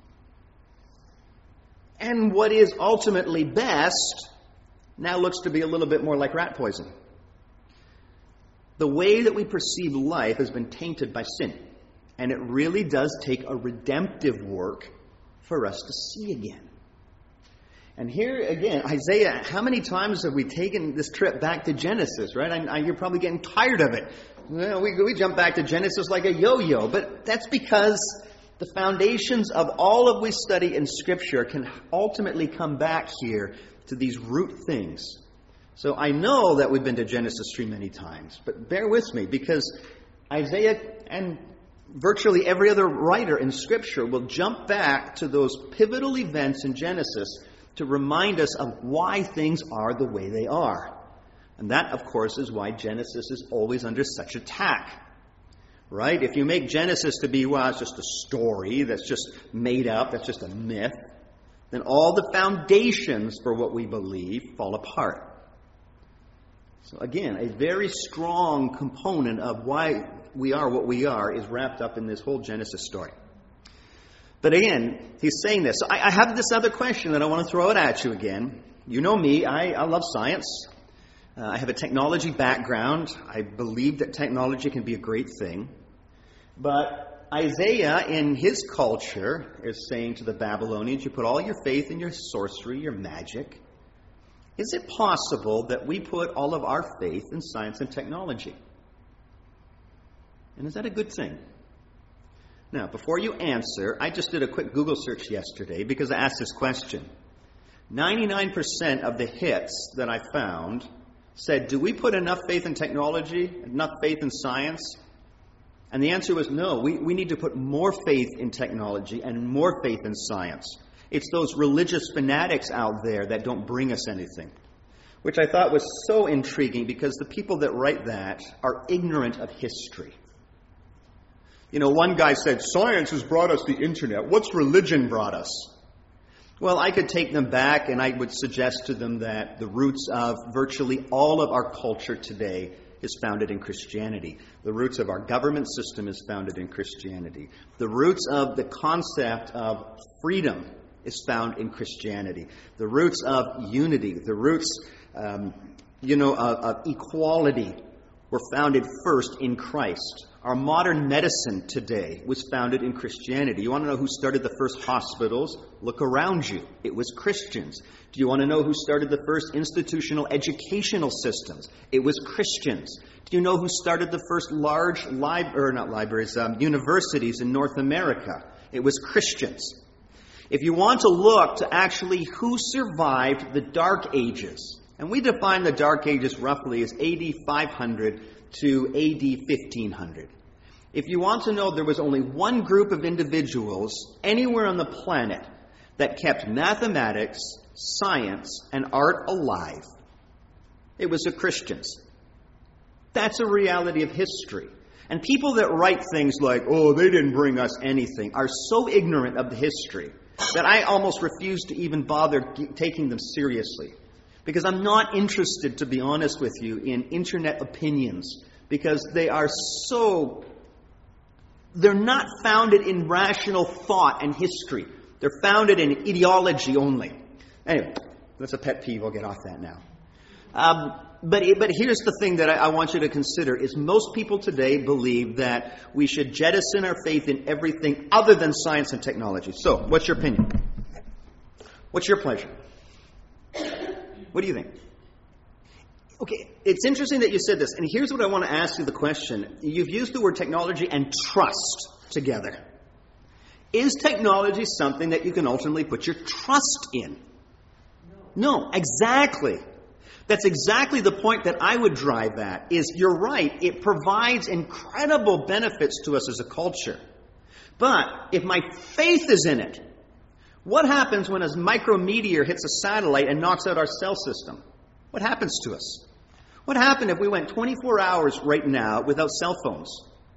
And what is ultimately best now looks to be a little bit more like rat poison. The way that we perceive life has been tainted by sin. And it really does take a redemptive work for us to see again. And here again, Isaiah, how many times have we taken this trip back to Genesis, right? I, I, you're probably getting tired of it. Well, we, we jump back to Genesis like a yo-yo, but that's because the foundations of all of we study in Scripture can ultimately come back here to these root things. So I know that we've been to Genesis three many times, but bear with me, because Isaiah and virtually every other writer in Scripture will jump back to those pivotal events in Genesis to remind us of why things are the way they are. And that, of course, is why Genesis is always under such attack. Right? If you make Genesis to be, well, it's just a story that's just made up, that's just a myth, then all the foundations for what we believe fall apart. So again, a very strong component of why we are what we are is wrapped up in this whole Genesis story. But again, he's saying this. So I, I have this other question that I want to throw it at you again. You know me, I, I love science. Uh, I have a technology background. I believe that technology can be a great thing. But Isaiah, in his culture, is saying to the Babylonians, you put all your faith in your sorcery, your magic. Is it possible that we put all of our faith in science and technology? And is that a good thing? Now, before you answer, I just did a quick Google search yesterday because I asked this question. ninety-nine percent of the hits that I found said, do we put enough faith in technology, enough faith in science? And the answer was no. We, we need to put more faith in technology and more faith in science. It's those religious fanatics out there that don't bring us anything, which I thought was so intriguing because the people that write that are ignorant of history. You know, one guy said, science has brought us the internet. What's religion brought us? Well, I could take them back and I would suggest to them that the roots of virtually all of our culture today is founded in Christianity. The roots of our government system is founded in Christianity. The roots of the concept of freedom is found in Christianity. The roots of unity, the roots, um, you know, of, of equality were founded first in Christ. Our modern medicine today was founded in Christianity. You want to know who started the first hospitals? Look around you. It was Christians. Do you want to know who started the first institutional educational systems? It was Christians. Do you know who started the first large lib- or not libraries, um, universities in North America? It was Christians. If you want to look to actually who survived the Dark Ages, and we define the Dark Ages roughly as A D five hundred to A D fifteen hundred. If you want to know, there was only one group of individuals anywhere on the planet that kept mathematics, science, and art alive. It was the Christians. That's a reality of history. And people that write things like, oh, they didn't bring us anything, are so ignorant of the history that I almost refuse to even bother g- taking them seriously. Because I'm not interested, to be honest with you, in internet opinions. Because they are so... They're not founded in rational thought and history. They're founded in ideology only. Anyway, that's a pet peeve. I'll get off that now. Um, but, but here's the thing that I, I want you to consider is most people today believe that we should jettison our faith in everything other than science and technology. So, what's your opinion? What's your pleasure? What do you think? Okay, it's interesting that you said this, and here's what I want to ask you the question. You've used the word technology and trust together. Is technology something that you can ultimately put your trust in? No, no exactly. That's exactly the point that I would drive at, is you're right, it provides incredible benefits to us as a culture. But if my faith is in it, what happens when a micrometeor hits a satellite and knocks out our cell system? What happens to us? What happened if we went twenty-four hours right now without cell phones?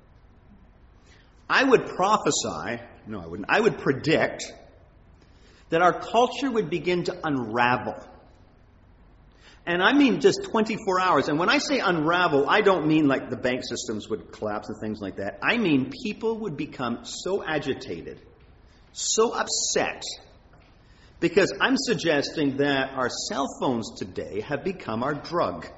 I would prophesy, no I wouldn't, I would predict that our culture would begin to unravel. And I mean just twenty-four hours. And when I say unravel, I don't mean like the bank systems would collapse and things like that. I mean people would become so agitated, so upset, because I'm suggesting that our cell phones today have become our drug.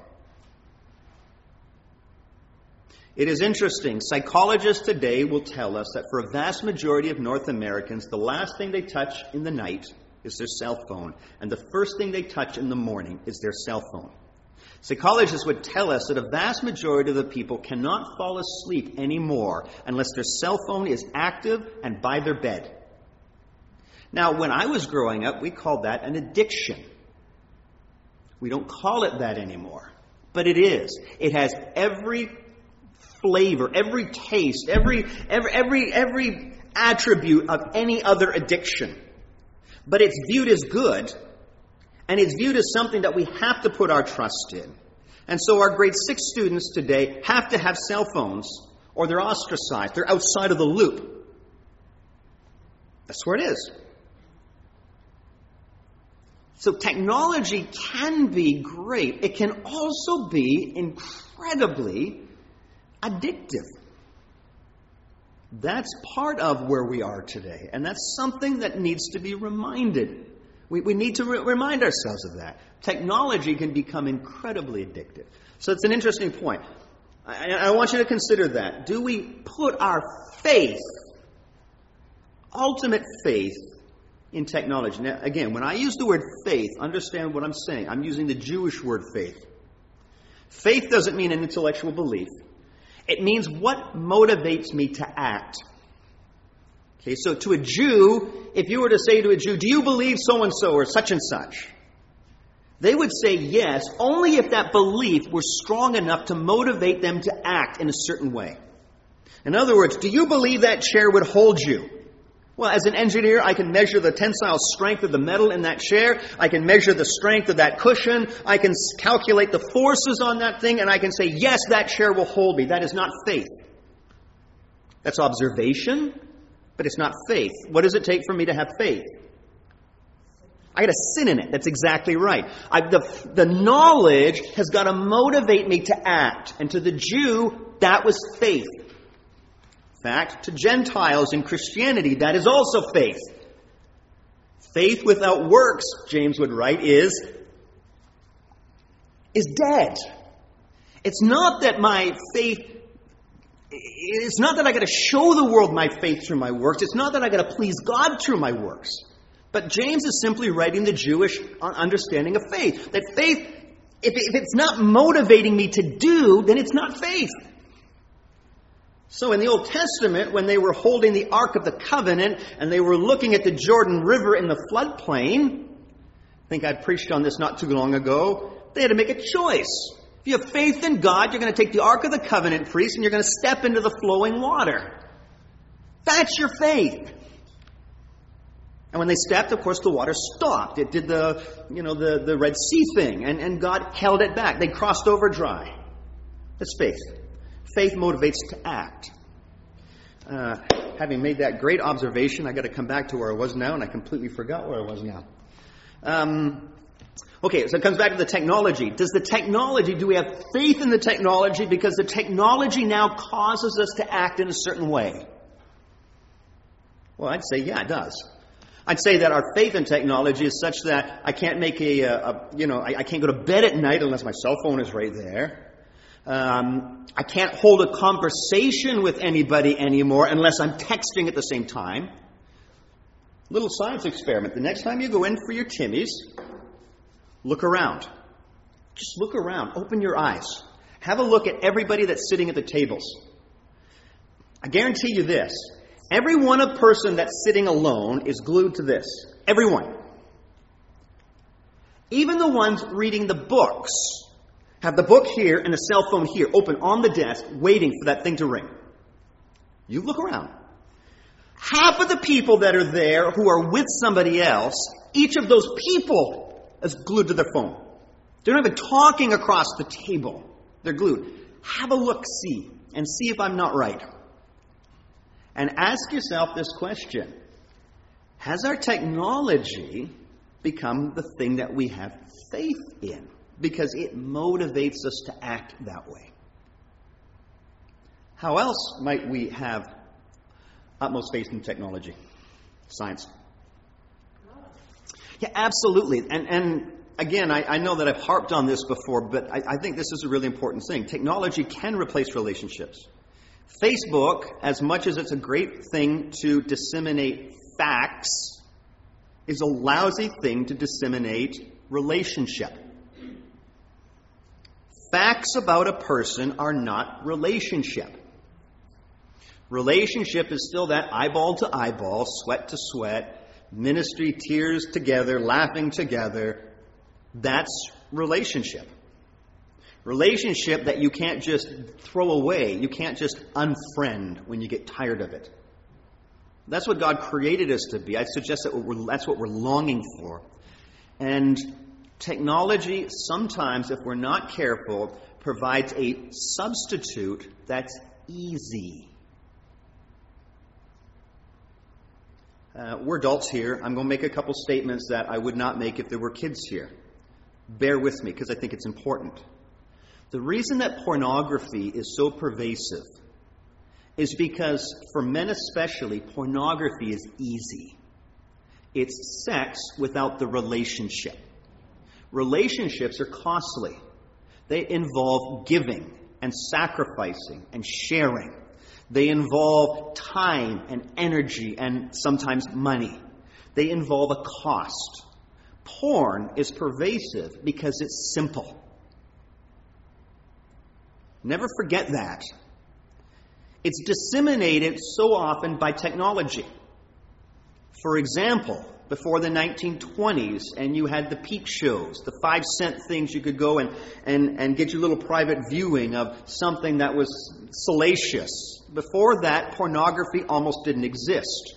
It is interesting. Psychologists today will tell us that for a vast majority of North Americans, the last thing they touch in the night is their cell phone, and the first thing they touch in the morning is their cell phone. Psychologists would tell us that a vast majority of the people cannot fall asleep anymore unless their cell phone is active and by their bed. Now, when I was growing up, we called that an addiction. We don't call it that anymore, but it is. It has every flavor, every taste, every every every every attribute of any other addiction. But it's viewed as good, and it's viewed as something that we have to put our trust in. And so our grade six students today have to have cell phones, or they're ostracized. They're outside of the loop. That's where it is. So technology can be great. It can also be incredibly addictive. That's part of where we are today. And that's something that needs to be reminded. We, we need to re- remind ourselves of that. Technology can become incredibly addictive. So it's an interesting point. I, I want you to consider that. Do we put our faith, ultimate faith, in technology? Now, again, when I use the word faith, understand what I'm saying. I'm using the Jewish word faith. Faith doesn't mean an intellectual belief. It means what motivates me to act. Okay, so to a Jew, if you were to say to a Jew, do you believe so-and-so or such and such? They would say yes, only if that belief were strong enough to motivate them to act in a certain way. In other words, do you believe that chair would hold you? Well, as an engineer, I can measure the tensile strength of the metal in that chair. I can measure the strength of that cushion. I can calculate the forces on that thing, and I can say, yes, that chair will hold me. That is not faith. That's observation, but it's not faith. What does it take for me to have faith? I got to sin in it. That's exactly right. I, the, the knowledge has got to motivate me to act. And to the Jew, that was faith. In fact, to Gentiles in Christianity, that is also faith. Faith without works, James would write, is, is dead. It's not that my faith, it's not that I got to show the world my faith through my works. It's not that I got to please God through my works. But James is simply writing the Jewish understanding of faith. That faith, if it's not motivating me to do, then it's not faith. So in the Old Testament, when they were holding the Ark of the Covenant and they were looking at the Jordan River in the floodplain, I think I preached on this not too long ago, they had to make a choice. If you have faith in God, you're going to take the Ark of the Covenant, priest, and you're going to step into the flowing water. That's your faith. And when they stepped, of course, the water stopped. It did the, you know, the, the Red Sea thing, and, and God held it back. They crossed over dry. That's faith. Faith motivates to act. Uh, having made that great observation, I got to come back to where I was now, and I completely forgot where I was now. Um, okay, so it comes back to the technology. Does the technology, do we have faith in the technology because the technology now causes us to act in a certain way? Well, I'd say, yeah, it does. I'd say that our faith in technology is such that I can't make a, a, a you know, I, I can't go to bed at night unless my cell phone is right there. Um, I can't hold a conversation with anybody anymore unless I'm texting at the same time. Little science experiment. The next time you go in for your Timmies, look around. Just look around. Open your eyes. Have a look at everybody that's sitting at the tables. I guarantee you this. Every one of person that's sitting alone is glued to this. Everyone. Even the ones reading the books have the book here and the cell phone here, open on the desk, waiting for that thing to ring. You look around. Half of the people that are there who are with somebody else, each of those people is glued to their phone. They're not even talking across the table. They're glued. Have a look-see and see if I'm not right. And ask yourself this question. Has our technology become the thing that we have faith in? Because it motivates us to act that way. How else might we have utmost faith in technology? Science. Yeah, absolutely. And and again, I, I know that I've harped on this before, but I, I think this is a really important thing. Technology can replace relationships. Facebook, as much as it's a great thing to disseminate facts, is a lousy thing to disseminate relationship. Facts about a person are not relationship. Relationship is still that eyeball to eyeball, sweat to sweat, ministry, tears together, laughing together. That's relationship. Relationship that you can't just throw away. You can't just unfriend when you get tired of it. That's what God created us to be. I suggest that we're, that's what we're longing for. And technology, sometimes, if we're not careful, provides a substitute that's easy. Uh, we're adults here. I'm going to make a couple statements that I would not make if there were kids here. Bear with me because I think it's important. The reason that pornography is so pervasive is because for men especially, pornography is easy. It's sex without the relationship. Relationships are costly. They involve giving and sacrificing and sharing. They involve time and energy and sometimes money. They involve a cost. Porn is pervasive because it's simple. Never forget that. It's disseminated so often by technology. For example, before the nineteen twenties, and you had the peep shows, the five cent things you could go and, and, and get your little private viewing of something that was salacious. Before that, pornography almost didn't exist.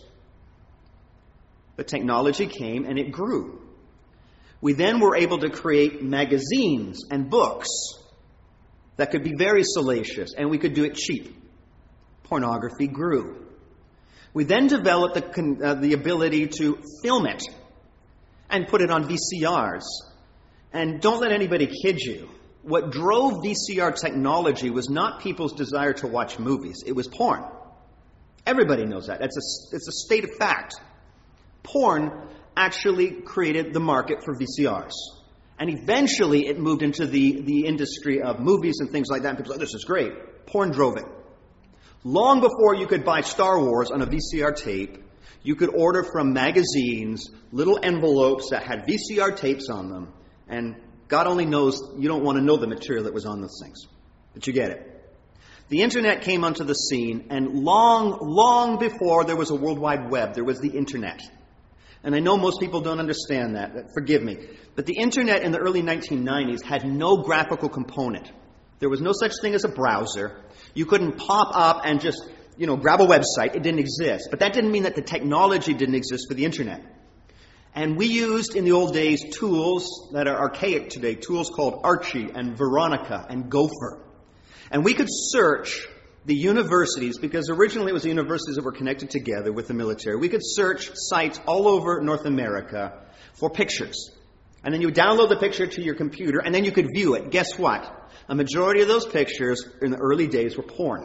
But technology came and it grew. We then were able to create magazines and books that could be very salacious, and we could do it cheap. Pornography grew. We then developed the, uh, the ability to film it and put it on V C Rs. And don't let anybody kid you. What drove V C R technology was not people's desire to watch movies. It was porn. Everybody knows that. It's a, it's a state of fact. Porn actually created the market for V C Rs. And eventually it moved into the, the industry of movies and things like that. And people said, oh, this is great. Porn drove it. Long before you could buy Star Wars on a V C R tape, you could order from magazines little envelopes that had V C R tapes on them. And God only knows you don't want to know the material that was on those things. But you get it. The internet came onto the scene, and long, long before there was a World Wide Web, there was the internet. And I know most people don't understand that. Forgive me. But the internet in the early nineteen nineties had no graphical component. There was no such thing as a browser. You couldn't pop up and just, you know, grab a website. It didn't exist. But that didn't mean that the technology didn't exist for the internet. And we used in the old days tools that are archaic today, tools called Archie and Veronica and Gopher. And we could search the universities, because originally it was the universities that were connected together with the military. We could search sites all over North America for pictures. And then you would download the picture to your computer, and then you could view it. Guess what? A majority of those pictures in the early days were porn.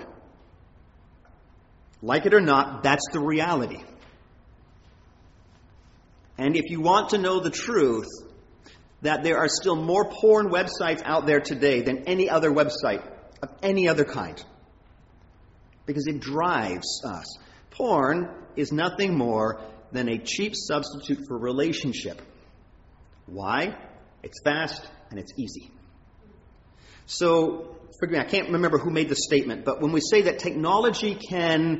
Like it or not, that's the reality. And if you want to know the truth, that there are still more porn websites out there today than any other website of any other kind. Because it drives us. Porn is nothing more than a cheap substitute for relationship. Why? It's fast and it's easy. So, forgive me, I can't remember who made the statement, but when we say that technology can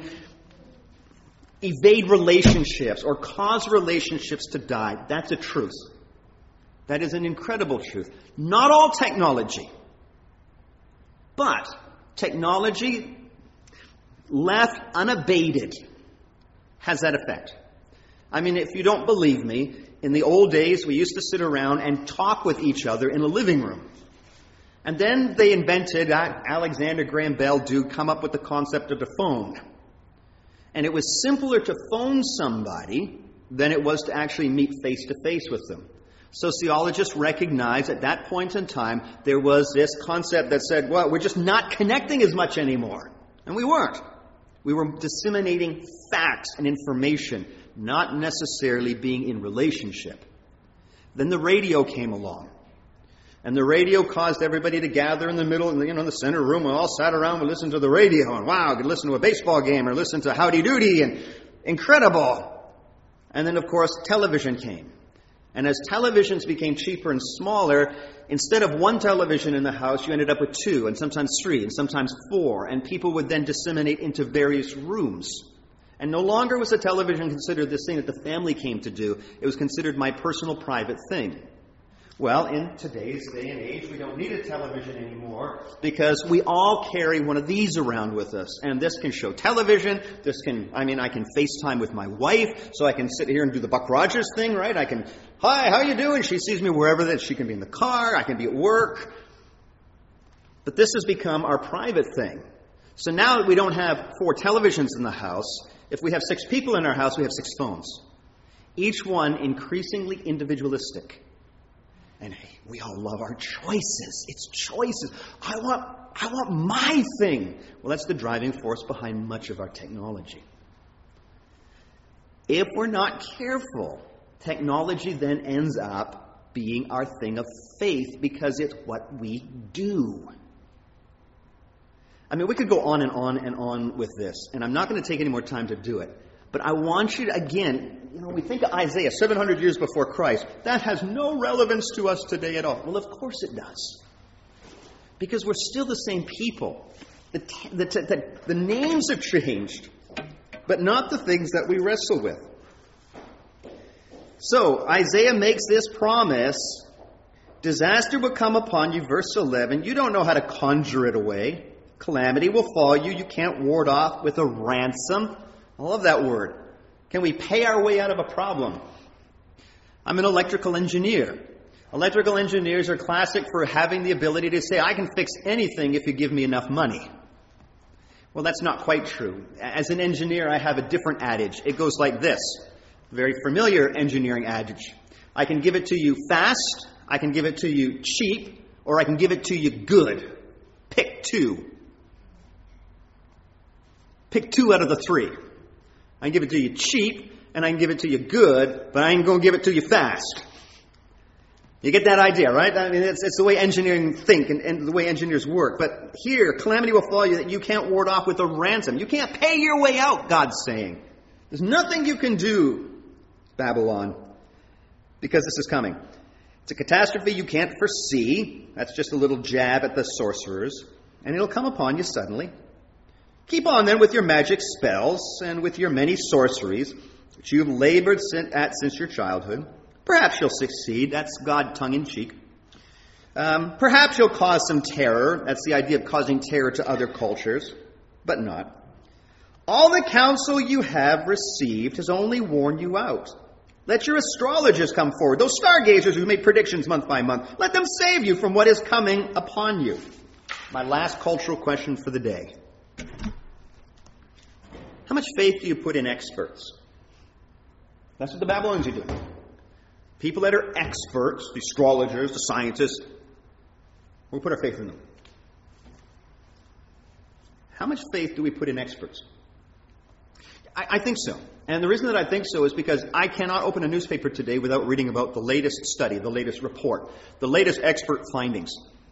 evade relationships or cause relationships to die, that's a truth. That is an incredible truth. Not all technology, but technology left unabated has that effect. I mean, if you don't believe me, in the old days we used to sit around and talk with each other in a living room. And then they invented, uh, Alexander Graham Bell did come up with the concept of the phone. And it was simpler to phone somebody than it was to actually meet face to face with them. Sociologists recognized at that point in time there was this concept that said, well, we're just not connecting as much anymore. And we weren't. We were disseminating facts and information, not necessarily being in relationship. Then the radio came along. And the radio caused everybody to gather in the middle, you know, in the center room. We all sat around and listened to the radio. And wow, could listen to a baseball game or listen to Howdy Doody. And incredible. And then, of course, television came. And as televisions became cheaper and smaller, instead of one television in the house, you ended up with two, and sometimes three, and sometimes four. And people would then disseminate into various rooms. And no longer was a television considered this thing that the family came to do. It was considered my personal private thing. Well, in today's day and age, we don't need a television anymore because we all carry one of these around with us. And this can show television. This can, I mean, I can FaceTime with my wife, so I can sit here and do the Buck Rogers thing, right? I can, hi, how you doing? She sees me wherever that she can be in the car. I can be at work. But this has become our private thing. So now that we don't have four televisions in the house, If we have six people in our house, we have six phones. Each one increasingly individualistic. And hey, we all love our choices. It's choices. I want, I want my thing. Well, that's the driving force behind much of our technology. If we're not careful, technology then ends up being our thing of faith because it's what we do. I mean, we could go on and on and on with this, and I'm not going to take any more time to do it. But I want you to, again, you know, we think of Isaiah seven hundred years before Christ. That has no relevance to us today at all. Well, of course it does. Because we're still the same people. The, the, the, the names have changed, but not the things that we wrestle with. So, Isaiah makes this promise. Disaster will come upon you, verse eleven. You don't know how to conjure it away. Calamity will fall you. You can't ward off with a ransom. I love that word. Can we pay our way out of a problem? I'm an electrical engineer. Electrical engineers are classic for having the ability to say, I can fix anything if you give me enough money. Well, that's not quite true. As an engineer, I have a different adage. It goes like this. Very familiar engineering adage. I can give it to you fast, I can give it to you cheap, or I can give it to you good. Pick two. Pick two out of the three. I can give it to you cheap, and I can give it to you good, but I ain't going to give it to you fast. You get that idea, right? I mean, it's, it's the way engineering think and, and the way engineers work. But here, calamity will fall you that you can't ward off with a ransom. You can't pay your way out, God's saying. There's nothing you can do, Babylon, because this is coming. It's a catastrophe you can't foresee. That's just a little jab at the sorcerers. And it'll come upon you suddenly. Keep on then with your magic spells and with your many sorceries, which you have labored at since your childhood. Perhaps you'll succeed. That's God tongue-in-cheek. Um, perhaps you'll cause some terror. That's the idea of causing terror to other cultures, but not. All the counsel you have received has only worn you out. Let your astrologers come forward, those stargazers who make predictions month by month. Let them save you from what is coming upon you. My last cultural question for the day. How much faith do you put in experts? That's what the Babylonians are doing. People that are experts, the astrologers, the scientists, we put our faith in them. How much faith do we put in experts? I, I think so. And the reason that I think so is because I cannot open a newspaper today without reading about the latest study, the latest report, the latest expert findings.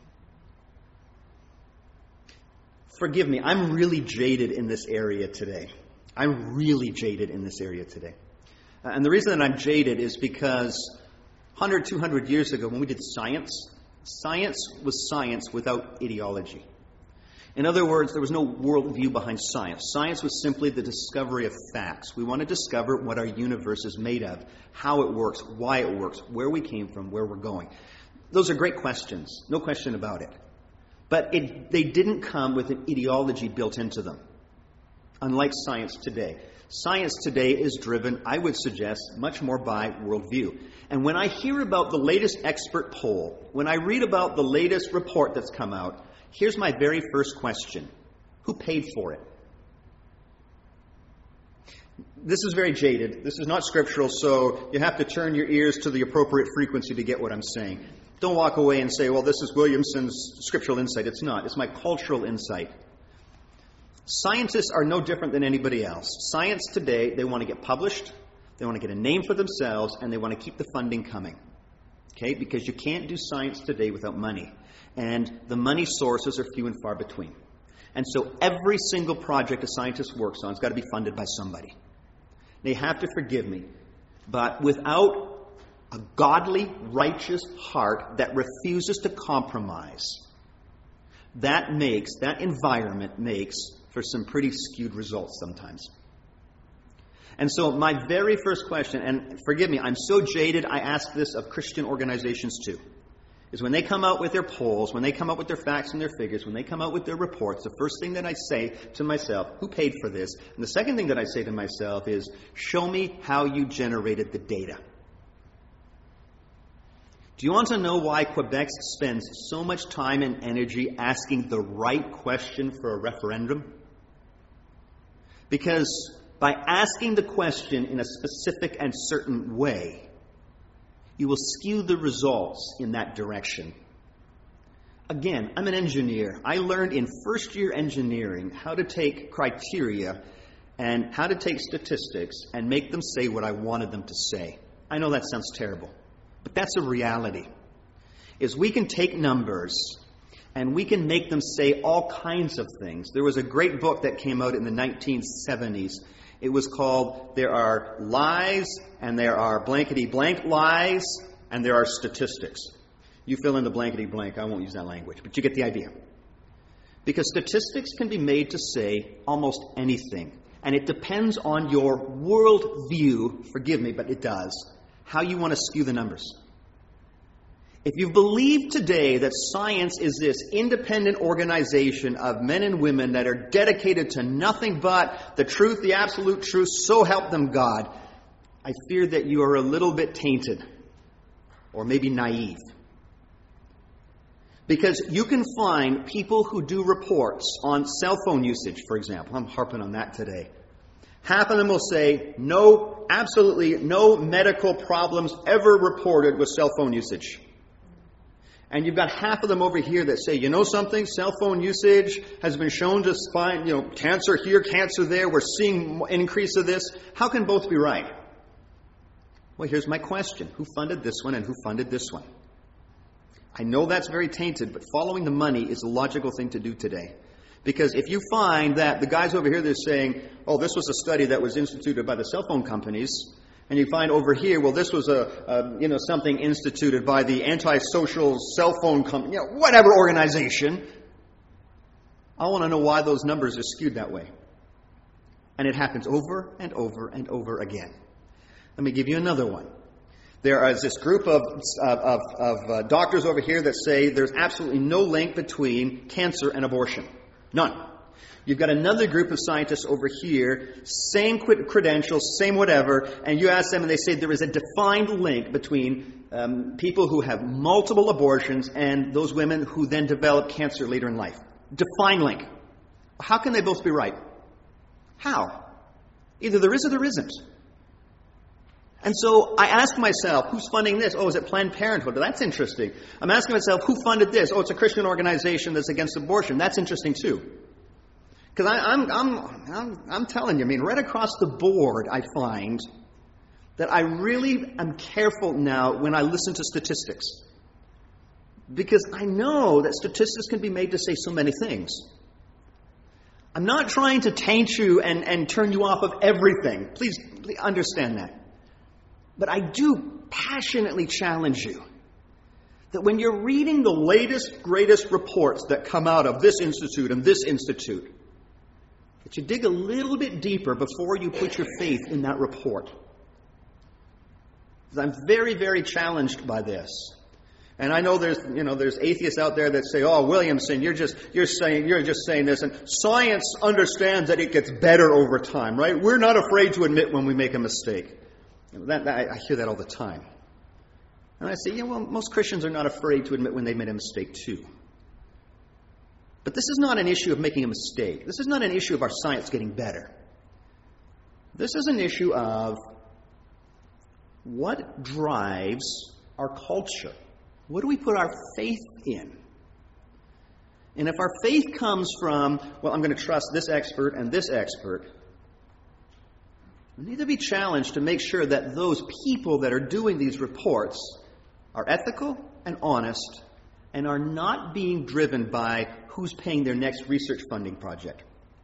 Forgive me, I'm really jaded in this area today. I'm really jaded in this area today. Uh, and the reason that I'm jaded is because one hundred, two hundred years ago when we did science, science was science without ideology. In other words, there was no worldview behind science. Science was simply the discovery of facts. We want to discover what our universe is made of, how it works, why it works, where we came from, where we're going. Those are great questions, no question about it. But it, they didn't come with an ideology built into them, unlike science today. Science today is driven, I would suggest, much more by worldview. And when I hear about the latest expert poll, when I read about the latest report that's come out, here's my very first question. Who paid for it? This is very jaded. This is not scriptural, so you have to turn your ears to the appropriate frequency to get what I'm saying. Don't walk away and say, well, this is Williamson's scriptural insight. It's not. It's my cultural insight. Scientists are no different than anybody else. Science today, they want to get published, they want to get a name for themselves, and they want to keep the funding coming. Okay? Because you can't do science today without money. And the money sources are few and far between. And so every single project a scientist works on has got to be funded by somebody. They have to forgive me. But without a godly, righteous heart that refuses to compromise, that makes, that environment makes for some pretty skewed results sometimes. And so my very first question, and forgive me, I'm so jaded, I ask this of Christian organizations too, is when they come out with their polls, when they come out with their facts and their figures, when they come out with their reports, the first thing that I say to myself, who paid for this? And the second thing that I say to myself is, show me how you generated the data. Do you want to know why Quebec spends so much time and energy asking the right question for a referendum? Because by asking the question in a specific and certain way, you will skew the results in that direction. Again, I'm an engineer. I learned in first year engineering how to take criteria and how to take statistics and make them say what I wanted them to say. I know that sounds terrible, but that's a reality. Is we can take numbers and we can make them say all kinds of things. There was a great book that came out in the nineteen seventies. It was called There Are Lies and There Are Blankety Blank Lies and There Are Statistics. You fill in the blankety blank. I won't use that language, but you get the idea. Because statistics can be made to say almost anything. And it depends on your worldview, forgive me, but it does, how you want to skew the numbers. If you believe today that science is this independent organization of men and women that are dedicated to nothing but the truth, the absolute truth, so help them God, I fear that you are a little bit tainted or maybe naive. Because you can find people who do reports on cell phone usage, for example. I'm harping on that today. Half of them will say, no, absolutely no medical problems ever reported with cell phone usage. And you've got half of them over here that say, you know something, cell phone usage has been shown to find, you know, cancer here, cancer there, we're seeing an increase of this. How can both be right? Well, here's my question. Who funded this one and who funded this one? I know that's very tainted, but following the money is a logical thing to do today. Because if you find that the guys over here, they're saying, oh, this was a study that was instituted by the cell phone companies, and you find over here, well, this was a, a you know, something instituted by the antisocial cell phone company, you know, whatever organization, I want to know why those numbers are skewed that way. And it happens over and over and over again. Let me give you another one. There is this group of, of, of uh, doctors over here that say there's absolutely no link between cancer and abortion. None. You've got another group of scientists over here, same credentials, same whatever, and you ask them and they say there is a defined link between um, people who have multiple abortions and those women who then develop cancer later in life. Defined link. How can they both be right? How? Either there is or there isn't. And so I ask myself, who's funding this? Oh, is it Planned Parenthood? That's interesting. I'm asking myself, who funded this? Oh, it's a Christian organization that's against abortion. That's interesting too. Because I'm, I'm, I'm, I'm telling you, I mean, right across the board, I find that I really am careful now when I listen to statistics. Because I know that statistics can be made to say so many things. I'm not trying to taint you and, and turn you off of everything. Please, please understand that. But I do passionately challenge you that when you're reading the latest, greatest reports that come out of this institute and this institute, that you dig a little bit deeper before you put your faith in that report. Because I'm very, very challenged by this. And I know there's, you know, there's atheists out there that say, "Oh, Williamson, you're just, you're saying, you're just saying this." And science understands that it gets better over time, right? We're not afraid to admit when we make a mistake. That, that, I hear that all the time. And I say, yeah, well, most Christians are not afraid to admit when they made a mistake too. But this is not an issue of making a mistake. This is not an issue of our science getting better. This is an issue of what drives our culture. What do we put our faith in? And if our faith comes from, well, I'm going to trust this expert and this expert, we need to be challenged to make sure that those people that are doing these reports are ethical and honest and are not being driven by who's paying their next research funding project.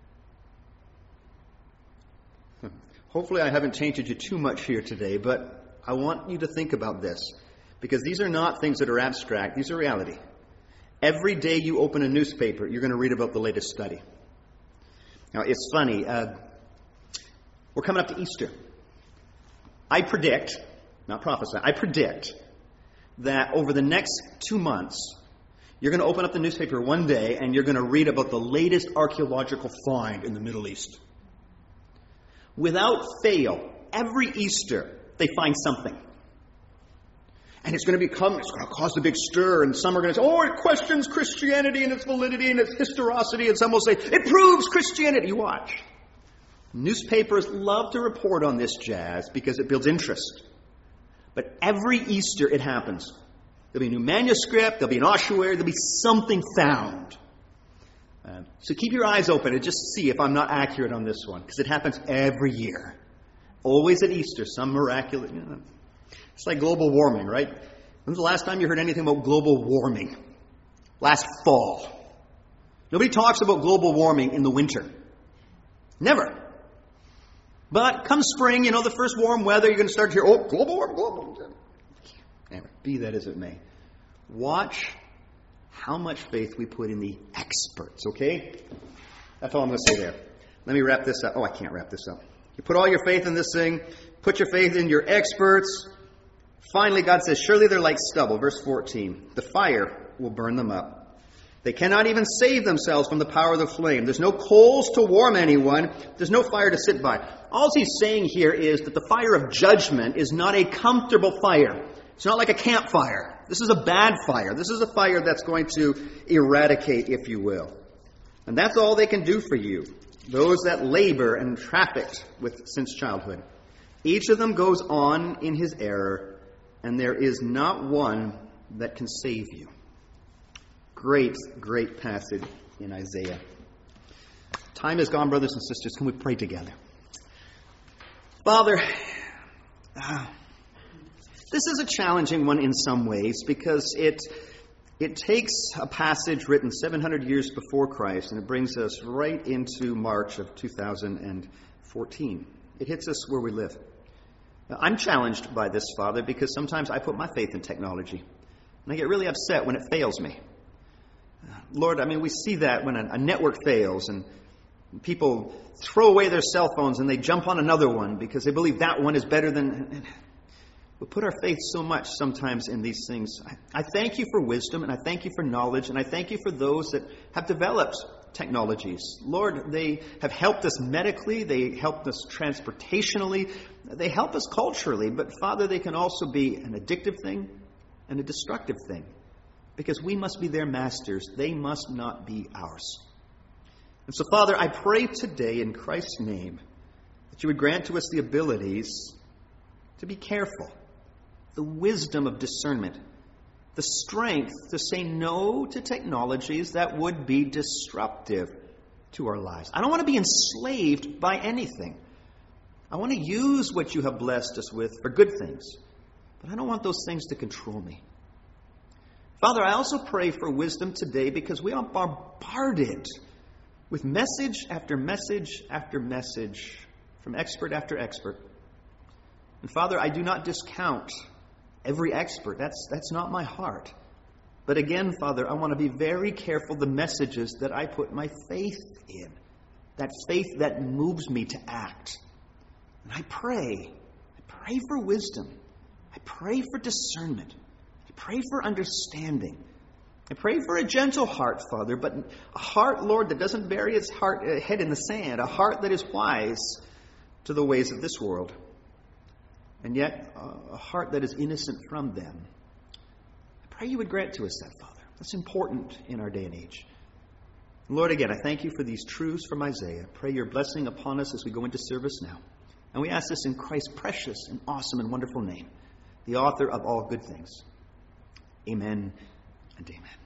Hopefully I haven't tainted you too much here today, but I want you to think about this because these are not things that are abstract. These are reality. Every day you open a newspaper, you're going to read about the latest study. Now, it's funny. Uh, We're coming up to Easter. I predict, not prophesy, I predict that over the next two months, you're going to open up the newspaper one day and you're going to read about the latest archaeological find in the Middle East. Without fail, every Easter, they find something. And it's going to become, it's going to cause a big stir, and some are going to say, oh, it questions Christianity and its validity and its historicity, and some will say, it proves Christianity. You watch. Newspapers love to report on this jazz because it builds interest. But every Easter it happens. There'll be a new manuscript, there'll be an ossuary, there'll be something found. Uh, so keep your eyes open and just see if I'm not accurate on this one, because it happens every year. Always at Easter, some miraculous... You know, it's like global warming, right? When's the last time you heard anything about global warming? Last fall. Nobody talks about global warming in the winter. Never. But come spring, you know, the first warm weather, you're going to start to hear, oh, global warming, global warming. Anyway, be that as it may. Watch how much faith we put in the experts, okay? That's all I'm going to say there. Let me wrap this up. Oh, I can't wrap this up. You put all your faith in this thing. Put your faith in your experts. Finally, God says, surely they're like stubble. Verse fourteen. The fire will burn them up. They cannot even save themselves from the power of the flame. There's no coals to warm anyone. There's no fire to sit by. All he's saying here is that the fire of judgment is not a comfortable fire. It's not like a campfire. This is a bad fire. This is a fire that's going to eradicate, if you will. And that's all they can do for you. Those that labor and trafficked with since childhood. Each of them goes on in his error, and there is not one that can save you. Great, great passage in Isaiah. Time is gone, brothers and sisters. Can we pray together? Father, uh, this is a challenging one in some ways because it it takes a passage written seven hundred years before Christ and it brings us right into March of two thousand fourteen. It hits us where we live. Now, I'm challenged by this, Father, because sometimes I put my faith in technology and I get really upset when it fails me. Lord, I mean, we see that when a, a network fails and people throw away their cell phones and they jump on another one because they believe that one is better than... We put our faith so much sometimes in these things. I, I thank you for wisdom and I thank you for knowledge and I thank you for those that have developed technologies. Lord, they have helped us medically, they helped us transportationally, they help us culturally, but Father, they can also be an addictive thing and a destructive thing. Because we must be their masters. They must not be ours. And so, Father, I pray today in Christ's name that you would grant to us the abilities to be careful, the wisdom of discernment, the strength to say no to technologies that would be disruptive to our lives. I don't want to be enslaved by anything. I want to use what you have blessed us with for good things. But I don't want those things to control me. Father, I also pray for wisdom today because we are bombarded with message after message after message from expert after expert. And Father, I do not discount every expert. That's, that's not my heart. But again, Father, I want to be very careful the messages that I put my faith in. That faith that moves me to act. And I pray, I pray for wisdom. I pray for discernment. Pray for understanding. I pray for a gentle heart, Father, but a heart, Lord, that doesn't bury its heart, uh, head in the sand. A heart that is wise to the ways of this world. And yet, uh, a heart that is innocent from them. I pray you would grant to us that, Father. That's important in our day and age. Lord, again, I thank you for these truths from Isaiah. I pray your blessing upon us as we go into service now. And we ask this in Christ's precious and awesome and wonderful name, the author of all good things. Amen and amen.